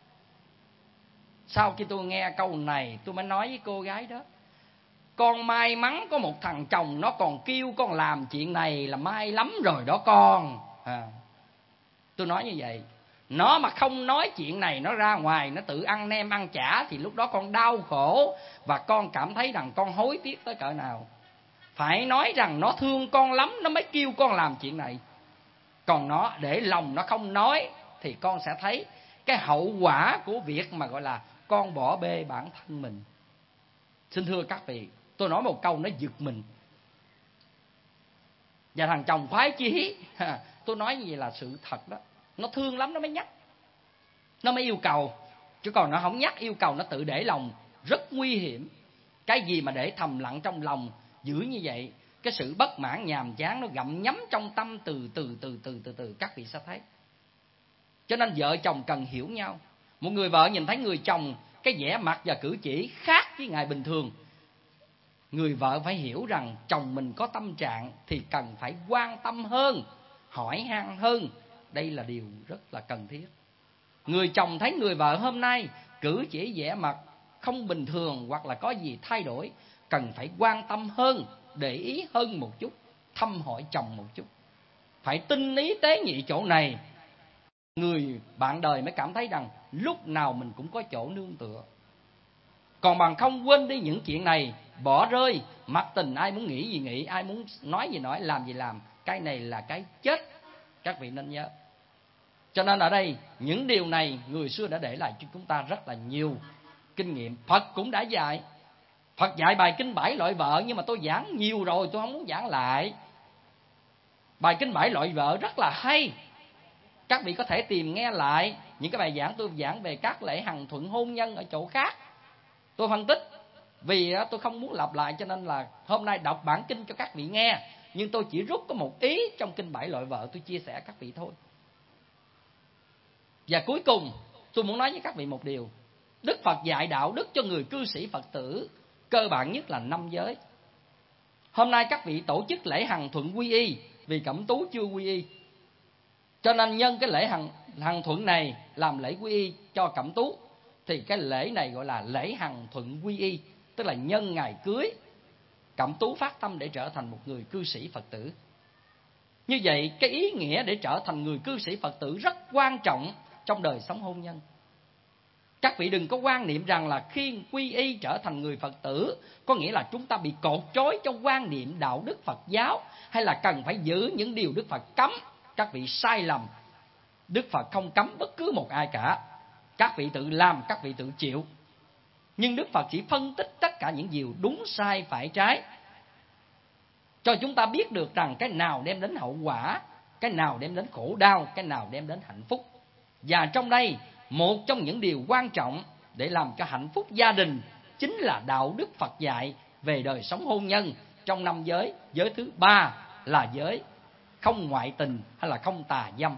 Speaker 3: Sau khi tôi nghe câu này, tôi mới nói với cô gái đó, con may mắn có một thằng chồng nó còn kêu con làm chuyện này là may lắm rồi đó con. Tôi nói như vậy. Nó mà không nói chuyện này, nó ra ngoài nó tự ăn nem ăn chả, thì lúc đó con đau khổ và con cảm thấy rằng con hối tiếc tới cỡ nào. Phải nói rằng nó thương con lắm nó mới kêu con làm chuyện này. Còn nó để lòng nó không nói thì con sẽ thấy cái hậu quả của việc mà gọi là con bỏ bê bản thân mình. Xin thưa các vị, tôi nói một câu nó giật mình. Và thằng chồng khoái chí, tôi nói như vậy là sự thật đó. Nó thương lắm nó mới nhắc, nó mới yêu cầu. Chứ còn nó không nhắc yêu cầu, nó tự để lòng, rất nguy hiểm. Cái gì mà để thầm lặng trong lòng giữ như vậy, cái sự bất mãn nhàm chán nó gặm nhấm trong tâm từ từ các vị sẽ thấy. Cho nên vợ chồng cần hiểu nhau. Một người vợ nhìn thấy người chồng cái vẻ mặt và cử chỉ khác với ngày bình thường, người vợ phải hiểu rằng chồng mình có tâm trạng thì cần phải quan tâm hơn, hỏi han hơn. Đây là điều rất là cần thiết. Người chồng thấy người vợ hôm nay cử chỉ vẻ mặt không bình thường hoặc là có gì thay đổi, cần phải quan tâm hơn, để ý hơn một chút, thăm hỏi chồng một chút. Phải tinh ý tế nhị chỗ này, người bạn đời mới cảm thấy rằng lúc nào mình cũng có chỗ nương tựa. Còn bằng không quên đi những chuyện này, bỏ rơi, mặc tình ai muốn nghĩ gì nghĩ, ai muốn nói gì nói, làm gì làm. Cái này là cái chết, các vị nên nhớ. Cho nên ở đây, những điều này người xưa đã để lại cho chúng ta rất là nhiều kinh nghiệm. Phật cũng đã dạy. Phật dạy bài kinh 7 loại vợ, nhưng mà tôi giảng nhiều rồi, tôi không muốn giảng lại. Bài kinh 7 loại vợ rất là hay. Các vị có thể tìm nghe lại những cái bài giảng tôi giảng về các lễ hằng thuận hôn nhân ở chỗ khác. Tôi phân tích, vì tôi không muốn lặp lại, cho nên là hôm nay đọc bản kinh cho các vị nghe. Nhưng tôi chỉ rút có một ý trong kinh 7 loại vợ tôi chia sẻ các vị thôi. Và cuối cùng tôi muốn nói với các vị một điều. Đức Phật dạy đạo đức cho người cư sĩ Phật tử cơ bản nhất là 5 giới. Hôm nay các vị tổ chức lễ hằng thuận quy y, vì Cẩm Tú chưa quy y, cho nên nhân cái lễ hằng thuận này làm lễ quy y cho Cẩm Tú, thì cái lễ này gọi là lễ hằng thuận quy y. Tức là nhân ngày cưới, Cẩm Tú phát tâm để trở thành một người cư sĩ Phật tử. Như vậy cái ý nghĩa để trở thành người cư sĩ Phật tử rất quan trọng trong đời sống hôn nhân. Các vị đừng có quan niệm rằng là khi quy y trở thành người Phật tử có nghĩa là chúng ta bị cột trói trong quan niệm đạo đức Phật giáo, hay là cần phải giữ những điều Đức Phật cấm. Các vị sai lầm. Đức Phật không cấm bất cứ một ai cả. Các vị tự làm, các vị tự chịu. Nhưng Đức Phật chỉ phân tích tất cả những điều đúng sai phải trái, cho chúng ta biết được rằng cái nào đem đến hậu quả, cái nào đem đến khổ đau, cái nào đem đến hạnh phúc. Và trong đây, một trong những điều quan trọng để làm cho hạnh phúc gia đình chính là đạo đức Phật dạy về đời sống hôn nhân trong 5 giới. Giới thứ 3 là giới không ngoại tình hay là không tà dâm.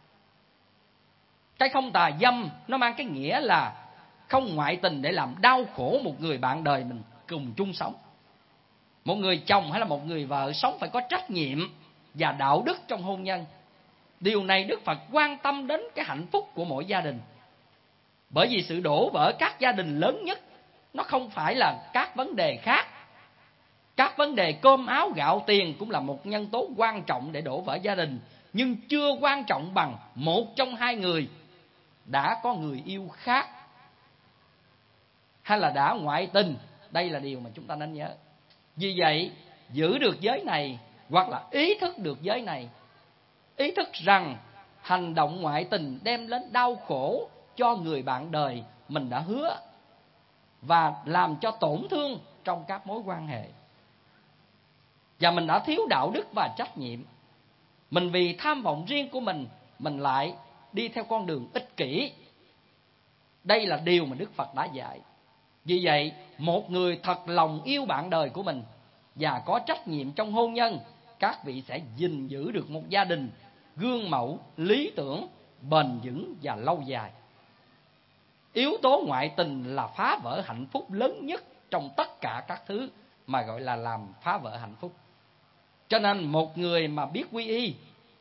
Speaker 3: Cái không tà dâm nó mang cái nghĩa là không ngoại tình để làm đau khổ một người bạn đời mình cùng chung sống. Một người chồng hay là một người vợ sống phải có trách nhiệm và đạo đức trong hôn nhân. Điều này Đức Phật quan tâm đến cái hạnh phúc của mỗi gia đình. Bởi vì sự đổ vỡ các gia đình lớn nhất nó không phải là các vấn đề khác. Các vấn đề cơm áo gạo tiền cũng là một nhân tố quan trọng để đổ vỡ gia đình, nhưng chưa quan trọng bằng một trong hai người đã có người yêu khác hay là đã ngoại tình. Đây là điều mà chúng ta nên nhớ. Vì vậy, giữ được giới này hoặc là ý thức được giới này, ý thức rằng hành động ngoại tình đem đến đau khổ cho người bạn đời mình đã hứa và làm cho tổn thương trong các mối quan hệ. Và mình đã thiếu đạo đức và trách nhiệm. Mình vì tham vọng riêng của mình lại đi theo con đường ích kỷ. Đây là điều mà Đức Phật đã dạy. Vì vậy, một người thật lòng yêu bạn đời của mình và có trách nhiệm trong hôn nhân, các vị sẽ gìn giữ được một gia đình gương mẫu, lý tưởng, bền vững và lâu dài. Yếu tố ngoại tình là phá vỡ hạnh phúc lớn nhất trong tất cả các thứ mà gọi là làm phá vỡ hạnh phúc. Cho nên một người mà biết quy y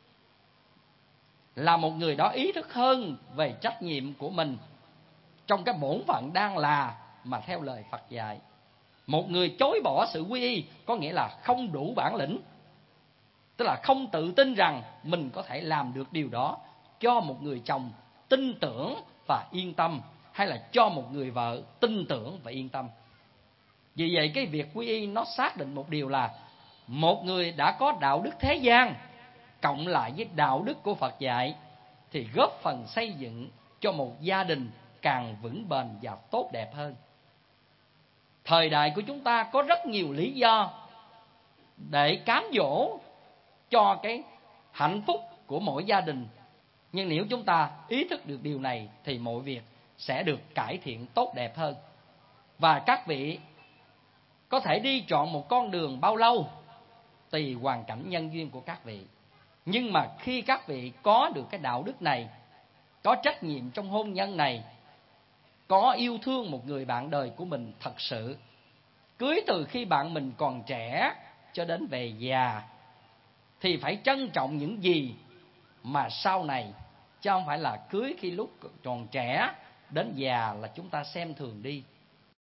Speaker 3: là một người đó ý thức hơn về trách nhiệm của mình trong cái bổn phận đang là mà theo lời Phật dạy. Một người chối bỏ sự quy y có nghĩa là không đủ bản lĩnh, tức là không tự tin rằng mình có thể làm được điều đó cho một người chồng tin tưởng và yên tâm, hay là cho một người vợ tin tưởng và yên tâm. Vì vậy cái việc quy y nó xác định một điều là một người đã có đạo đức thế gian cộng lại với đạo đức của Phật dạy thì góp phần xây dựng cho một gia đình càng vững bền và tốt đẹp hơn. Thời đại của chúng ta có rất nhiều lý do để cám dỗ cho cái hạnh phúc của mỗi gia đình. Nhưng nếu chúng ta ý thức được điều này thì mọi việc sẽ được cải thiện tốt đẹp hơn. Và các vị có thể đi chọn một con đường bao lâu tùy hoàn cảnh nhân duyên của các vị. Nhưng mà khi các vị có được cái đạo đức này, có trách nhiệm trong hôn nhân này, có yêu thương một người bạn đời của mình thật sự, cưới từ khi bạn mình còn trẻ cho đến về già, thì phải trân trọng những gì mà sau này, chứ không phải là cưới khi lúc còn trẻ đến già là chúng ta xem thường đi.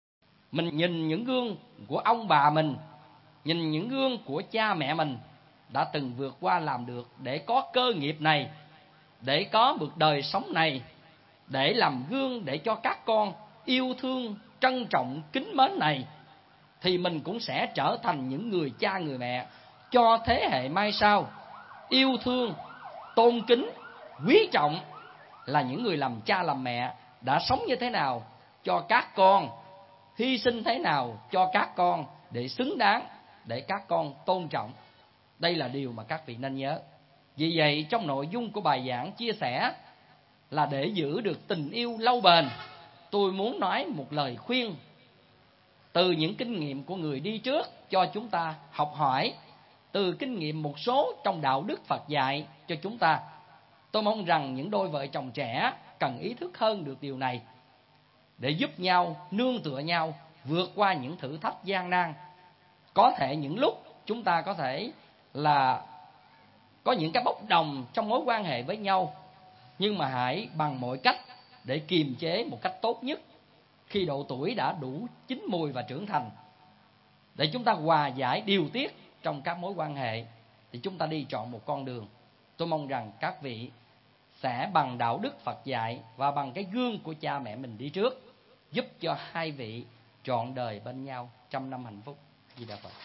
Speaker 3: Mình nhìn những gương của ông bà mình, nhìn những gương của cha mẹ mình đã từng vượt qua làm được để có cơ nghiệp này, để có một đời sống này, để làm gương để cho các con yêu thương, trân trọng, kính mến này, thì mình cũng sẽ trở thành những người cha người mẹ cho thế hệ mai sau yêu thương, tôn kính, quý trọng, là những người làm cha làm mẹ đã sống như thế nào cho các con, hy sinh thế nào cho các con để xứng đáng, để các con tôn trọng. Đây là điều mà các vị nên nhớ. Vì vậy trong nội dung của bài giảng chia sẻ là để giữ được tình yêu lâu bền, tôi muốn nói một lời khuyên từ những kinh nghiệm của người đi trước cho chúng ta học hỏi, từ kinh nghiệm một số trong đạo đức Phật dạy cho chúng ta. Tôi mong rằng những đôi vợ chồng trẻ cần ý thức hơn được điều này, để giúp nhau, nương tựa nhau vượt qua những thử thách gian nan. Có thể những lúc chúng ta có thể là có những cái bốc đồng trong mối quan hệ với nhau, nhưng mà hãy bằng mọi cách để kiềm chế một cách tốt nhất. Khi độ tuổi đã đủ chín mùi và trưởng thành, để chúng ta hòa giải điều tiết trong các mối quan hệ, thì chúng ta đi chọn một con đường. Tôi mong rằng các vị sẽ bằng đạo đức Phật dạy và bằng cái gương của cha mẹ mình đi trước, giúp cho hai vị trọn đời bên nhau trăm năm hạnh phúc. Di Đà Phật.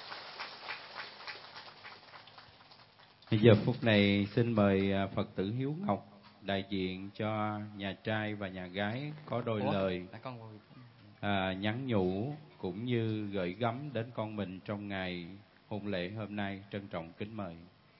Speaker 1: Giờ phút này xin mời Phật tử Hiếu Ngọc, đại diện cho nhà trai và nhà gái, có đôi lời nhắn nhủ cũng như gửi gắm đến con mình trong ngày hôn lễ hôm nay. Trân trọng kính mời.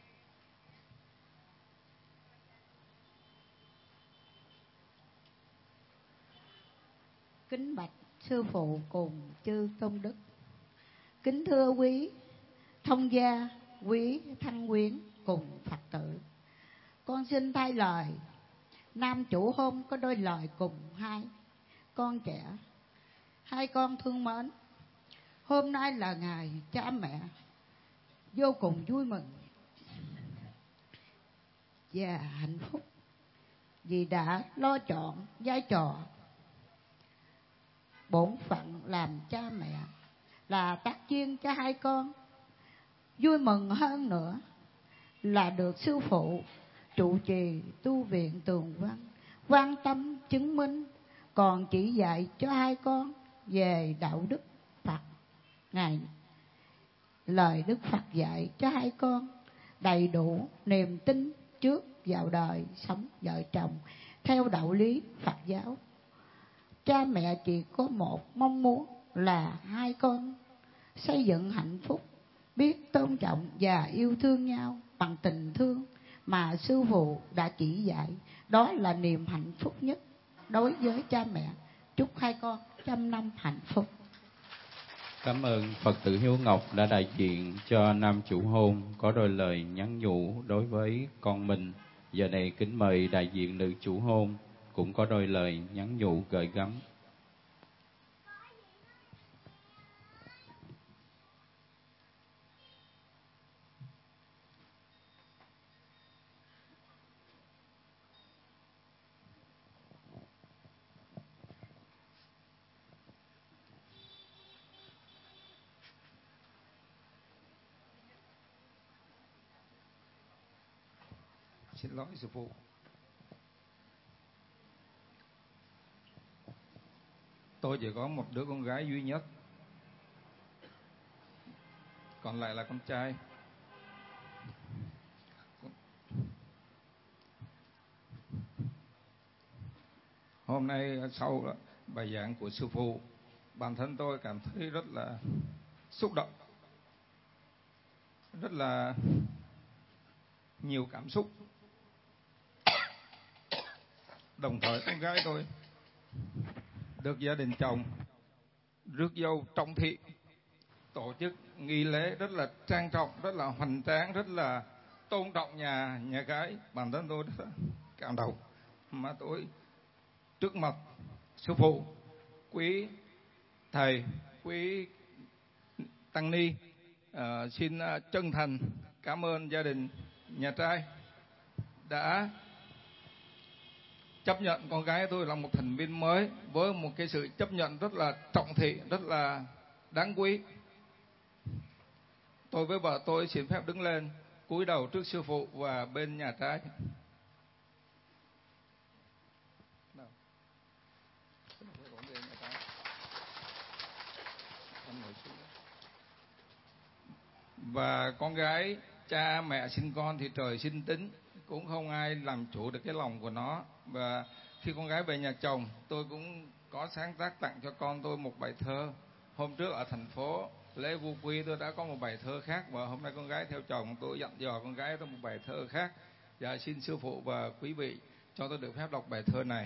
Speaker 4: Kính bạch sư phụ cùng chư tôn đức. Kính thưa quý thông gia, quý thân quyến cùng Phật tử, con xin thay lời nam chủ hôn có đôi lời cùng hai con trẻ. Hai con thương mến, hôm nay là ngày cha mẹ vô cùng vui mừng và hạnh phúc, vì đã lo chọn vai trò bổn phận làm cha mẹ, là tác duyên cho hai con. Vui mừng hơn nữa là được sư phụ trụ trì tu viện Tường Văn quan tâm chứng minh, còn chỉ dạy cho hai con về đạo đức Phật. Ngài lời Đức Phật dạy cho hai con đầy đủ niềm tin trước vào đời sống vợ chồng theo đạo lý Phật giáo. Cha mẹ chỉ có một mong muốn là hai con xây dựng hạnh phúc, biết tôn trọng và yêu thương nhau bằng tình thương mà sư phụ đã chỉ dạy. Đó là niềm hạnh phúc nhất đối với cha mẹ. Chúc hai con trăm năm hạnh phúc.
Speaker 1: Cảm ơn Phật tử Hiếu Ngọc đã đại diện cho nam chủ hôn có đôi lời nhắn nhủ đối với con mình. Giờ này kính mời đại diện nữ chủ hôn cũng có đôi lời nhắn nhủ gửi gắm.
Speaker 5: Xin lỗi sư phụ. Tôi chỉ có một đứa con gái duy nhất, còn lại là con trai. Hôm nay sau bài giảng của sư phụ, bản thân tôi cảm thấy rất là xúc động, rất là nhiều cảm xúc. Đồng thời con gái tôi được gia đình chồng rước dâu trọng thị, tổ chức nghi lễ rất là trang trọng, rất là hoành tráng, rất là tôn trọng nhà gái. Bản thân tôi rất là cảm động, mà tôi trước mặt sư phụ, quý thầy, quý tăng ni xin chân thành cảm ơn gia đình nhà trai đã chấp nhận con gái tôi là một thành viên mới với một cái sự chấp nhận rất là trọng thị, rất là đáng quý. Tôi với vợ tôi xin phép đứng lên cúi đầu trước sư phụ và bên nhà trai. Và con gái, cha mẹ sinh con thì trời sinh tính, cũng không ai làm chủ được cái lòng của nó. Và khi con gái về nhà chồng, tôi cũng có sáng tác tặng cho con tôi một bài thơ. Hôm trước ở thành phố lễ Vu Quy tôi đã có một bài thơ khác, và hôm nay con gái theo chồng tôi dặn dò con gái tôi một bài thơ khác. Dạ, xin sư phụ và quý vị cho tôi được phép đọc bài thơ này.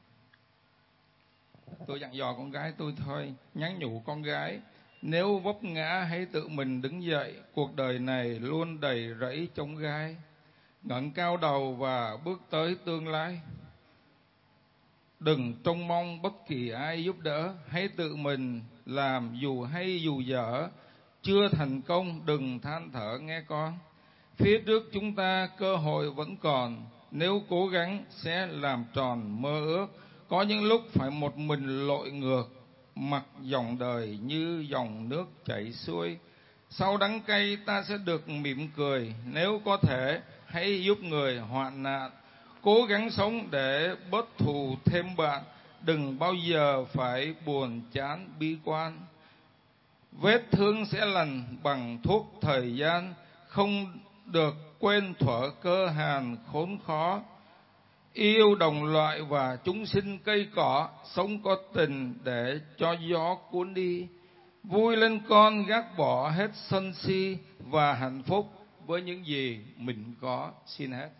Speaker 5: Tôi dặn dò con gái tôi thôi, nhắn nhủ con gái: nếu vấp ngã hãy tự mình đứng dậy, cuộc đời này luôn đầy rẫy chông gai. Ngẩng cao đầu và bước tới tương lai. Đừng trông mong bất kỳ ai giúp đỡ, hãy tự mình làm dù hay dù dở. Chưa thành công đừng than thở nghe con. Phía trước chúng ta cơ hội vẫn còn, nếu cố gắng sẽ làm tròn mơ ước. Có những lúc phải một mình lội ngược, mặc dòng đời như dòng nước chảy xuôi. Sau đắng cay ta sẽ được mỉm cười, nếu có thể hãy giúp người hoạn nạn. Cố gắng sống để bớt thù thêm bạn, đừng bao giờ phải buồn chán bi quan. Vết thương sẽ lành bằng thuốc thời gian, không được quên thuở cơ hàn khốn khó. Yêu đồng loại và chúng sinh cây cỏ, sống có tình để cho gió cuốn đi. Vui lên con, gác bỏ hết sân si, và hạnh phúc với những gì mình có. Xin hết.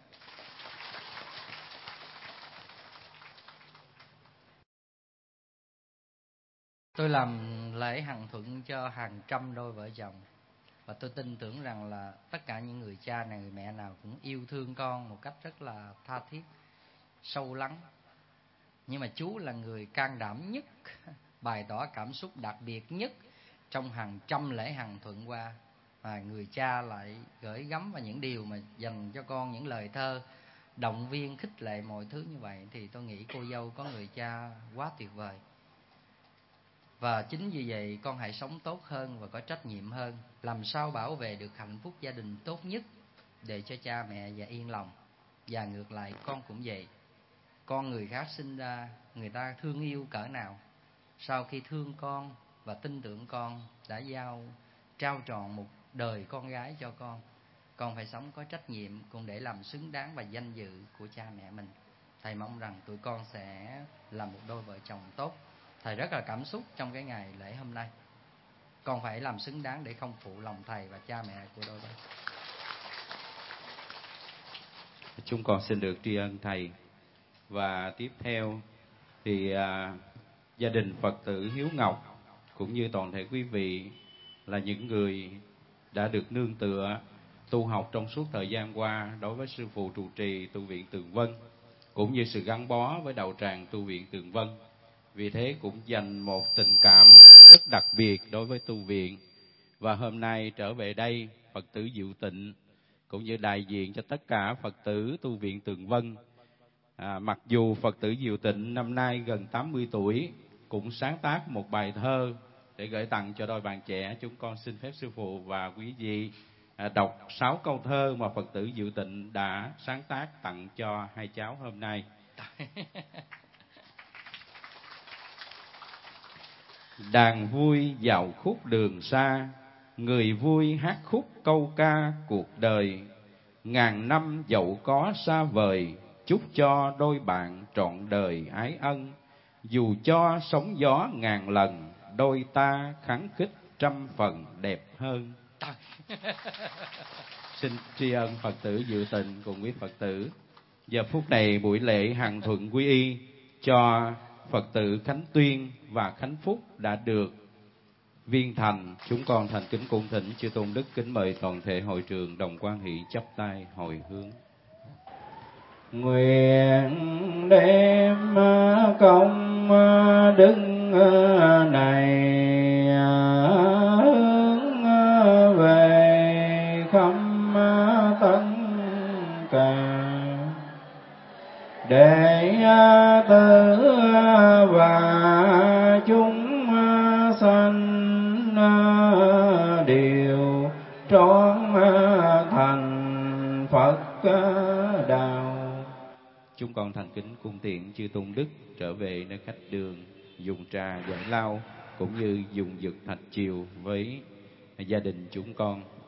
Speaker 3: Tôi làm lễ hằng thuận cho hàng trăm đôi vợ chồng, và tôi tin tưởng rằng là tất cả những người cha này, người mẹ nào cũng yêu thương con một cách rất là tha thiết, sâu lắng. Nhưng mà chú là người can đảm nhất, bày tỏ cảm xúc đặc biệt nhất trong hàng trăm lễ hằng thuận qua. Và người cha lại gửi gắm vào những điều mà dành cho con, những lời thơ động viên, khích lệ mọi thứ như vậy. Thì tôi nghĩ cô dâu có người cha quá tuyệt vời. Và chính vì vậy con hãy sống tốt hơn và có trách nhiệm hơn, làm sao bảo vệ được hạnh phúc gia đình tốt nhất để cho cha mẹ và yên lòng. Và ngược lại con cũng vậy. Con người khác sinh ra, người ta thương yêu cỡ nào, sau khi thương con và tin tưởng con, đã trao trọn một đời con gái cho con phải sống có trách nhiệm cũng để làm xứng đáng và danh dự của cha mẹ mình. Thầy mong rằng tụi con sẽ là một đôi vợ chồng tốt. Thầy rất là cảm xúc trong cái ngày lễ hôm nay. Con phải làm xứng đáng để không phụ lòng thầy và cha mẹ của đôi bên.
Speaker 1: Chúng con xin được tri ân thầy. Và tiếp theo thì gia đình Phật tử Hiếu Ngọc cũng như toàn thể quý vị là những người đã được nương tựa tu học trong suốt thời gian qua đối với sư phụ trụ trì tu viện Tường Vân, cũng như sự gắn bó với đạo tràng tu viện Tường Vân. Vì thế cũng dành một tình cảm rất đặc biệt đối với tu viện. Và hôm nay trở về đây, Phật tử Diệu Tịnh cũng như đại diện cho tất cả Phật tử tu viện Tường Vân, mặc dù Phật tử Diệu Tịnh năm nay gần 80 tuổi, cũng sáng tác một bài thơ để gửi tặng cho đôi bạn trẻ. Chúng con xin phép sư phụ và quý vị đọc 6 câu thơ mà Phật tử Diệu Tịnh đã sáng tác tặng cho hai cháu hôm nay. Đàn vui dạo khúc đường xa, người vui hát khúc câu ca cuộc đời. Ngàn năm dẫu có xa vời, chúc cho đôi bạn trọn đời ái ân. Dù cho sóng gió ngàn lần, đôi ta khắng khích trăm phần đẹp hơn. Xin tri ân Phật tử Diệu Tịnh cùng quý Phật tử. Giờ phút này buổi lễ hằng thuận quy y cho Phật tử Khánh Tuyên và Khánh Phúc đã được viên thành. Chúng con thành kính cung thỉnh chư tôn đức kính mời toàn thể hội trường đồng quan hệ chắp tay hồi hướng.
Speaker 2: Nguyện đem công đức này hướng về khắp tất cả để tử và chúng sanh đều trọn thành Phật đạo.
Speaker 1: Chúng con thành kính cung tiễn chư tôn đức trở về nơi khách đường, dùng trà giải lao cũng như dùng dược thạch chiều với gia đình chúng con.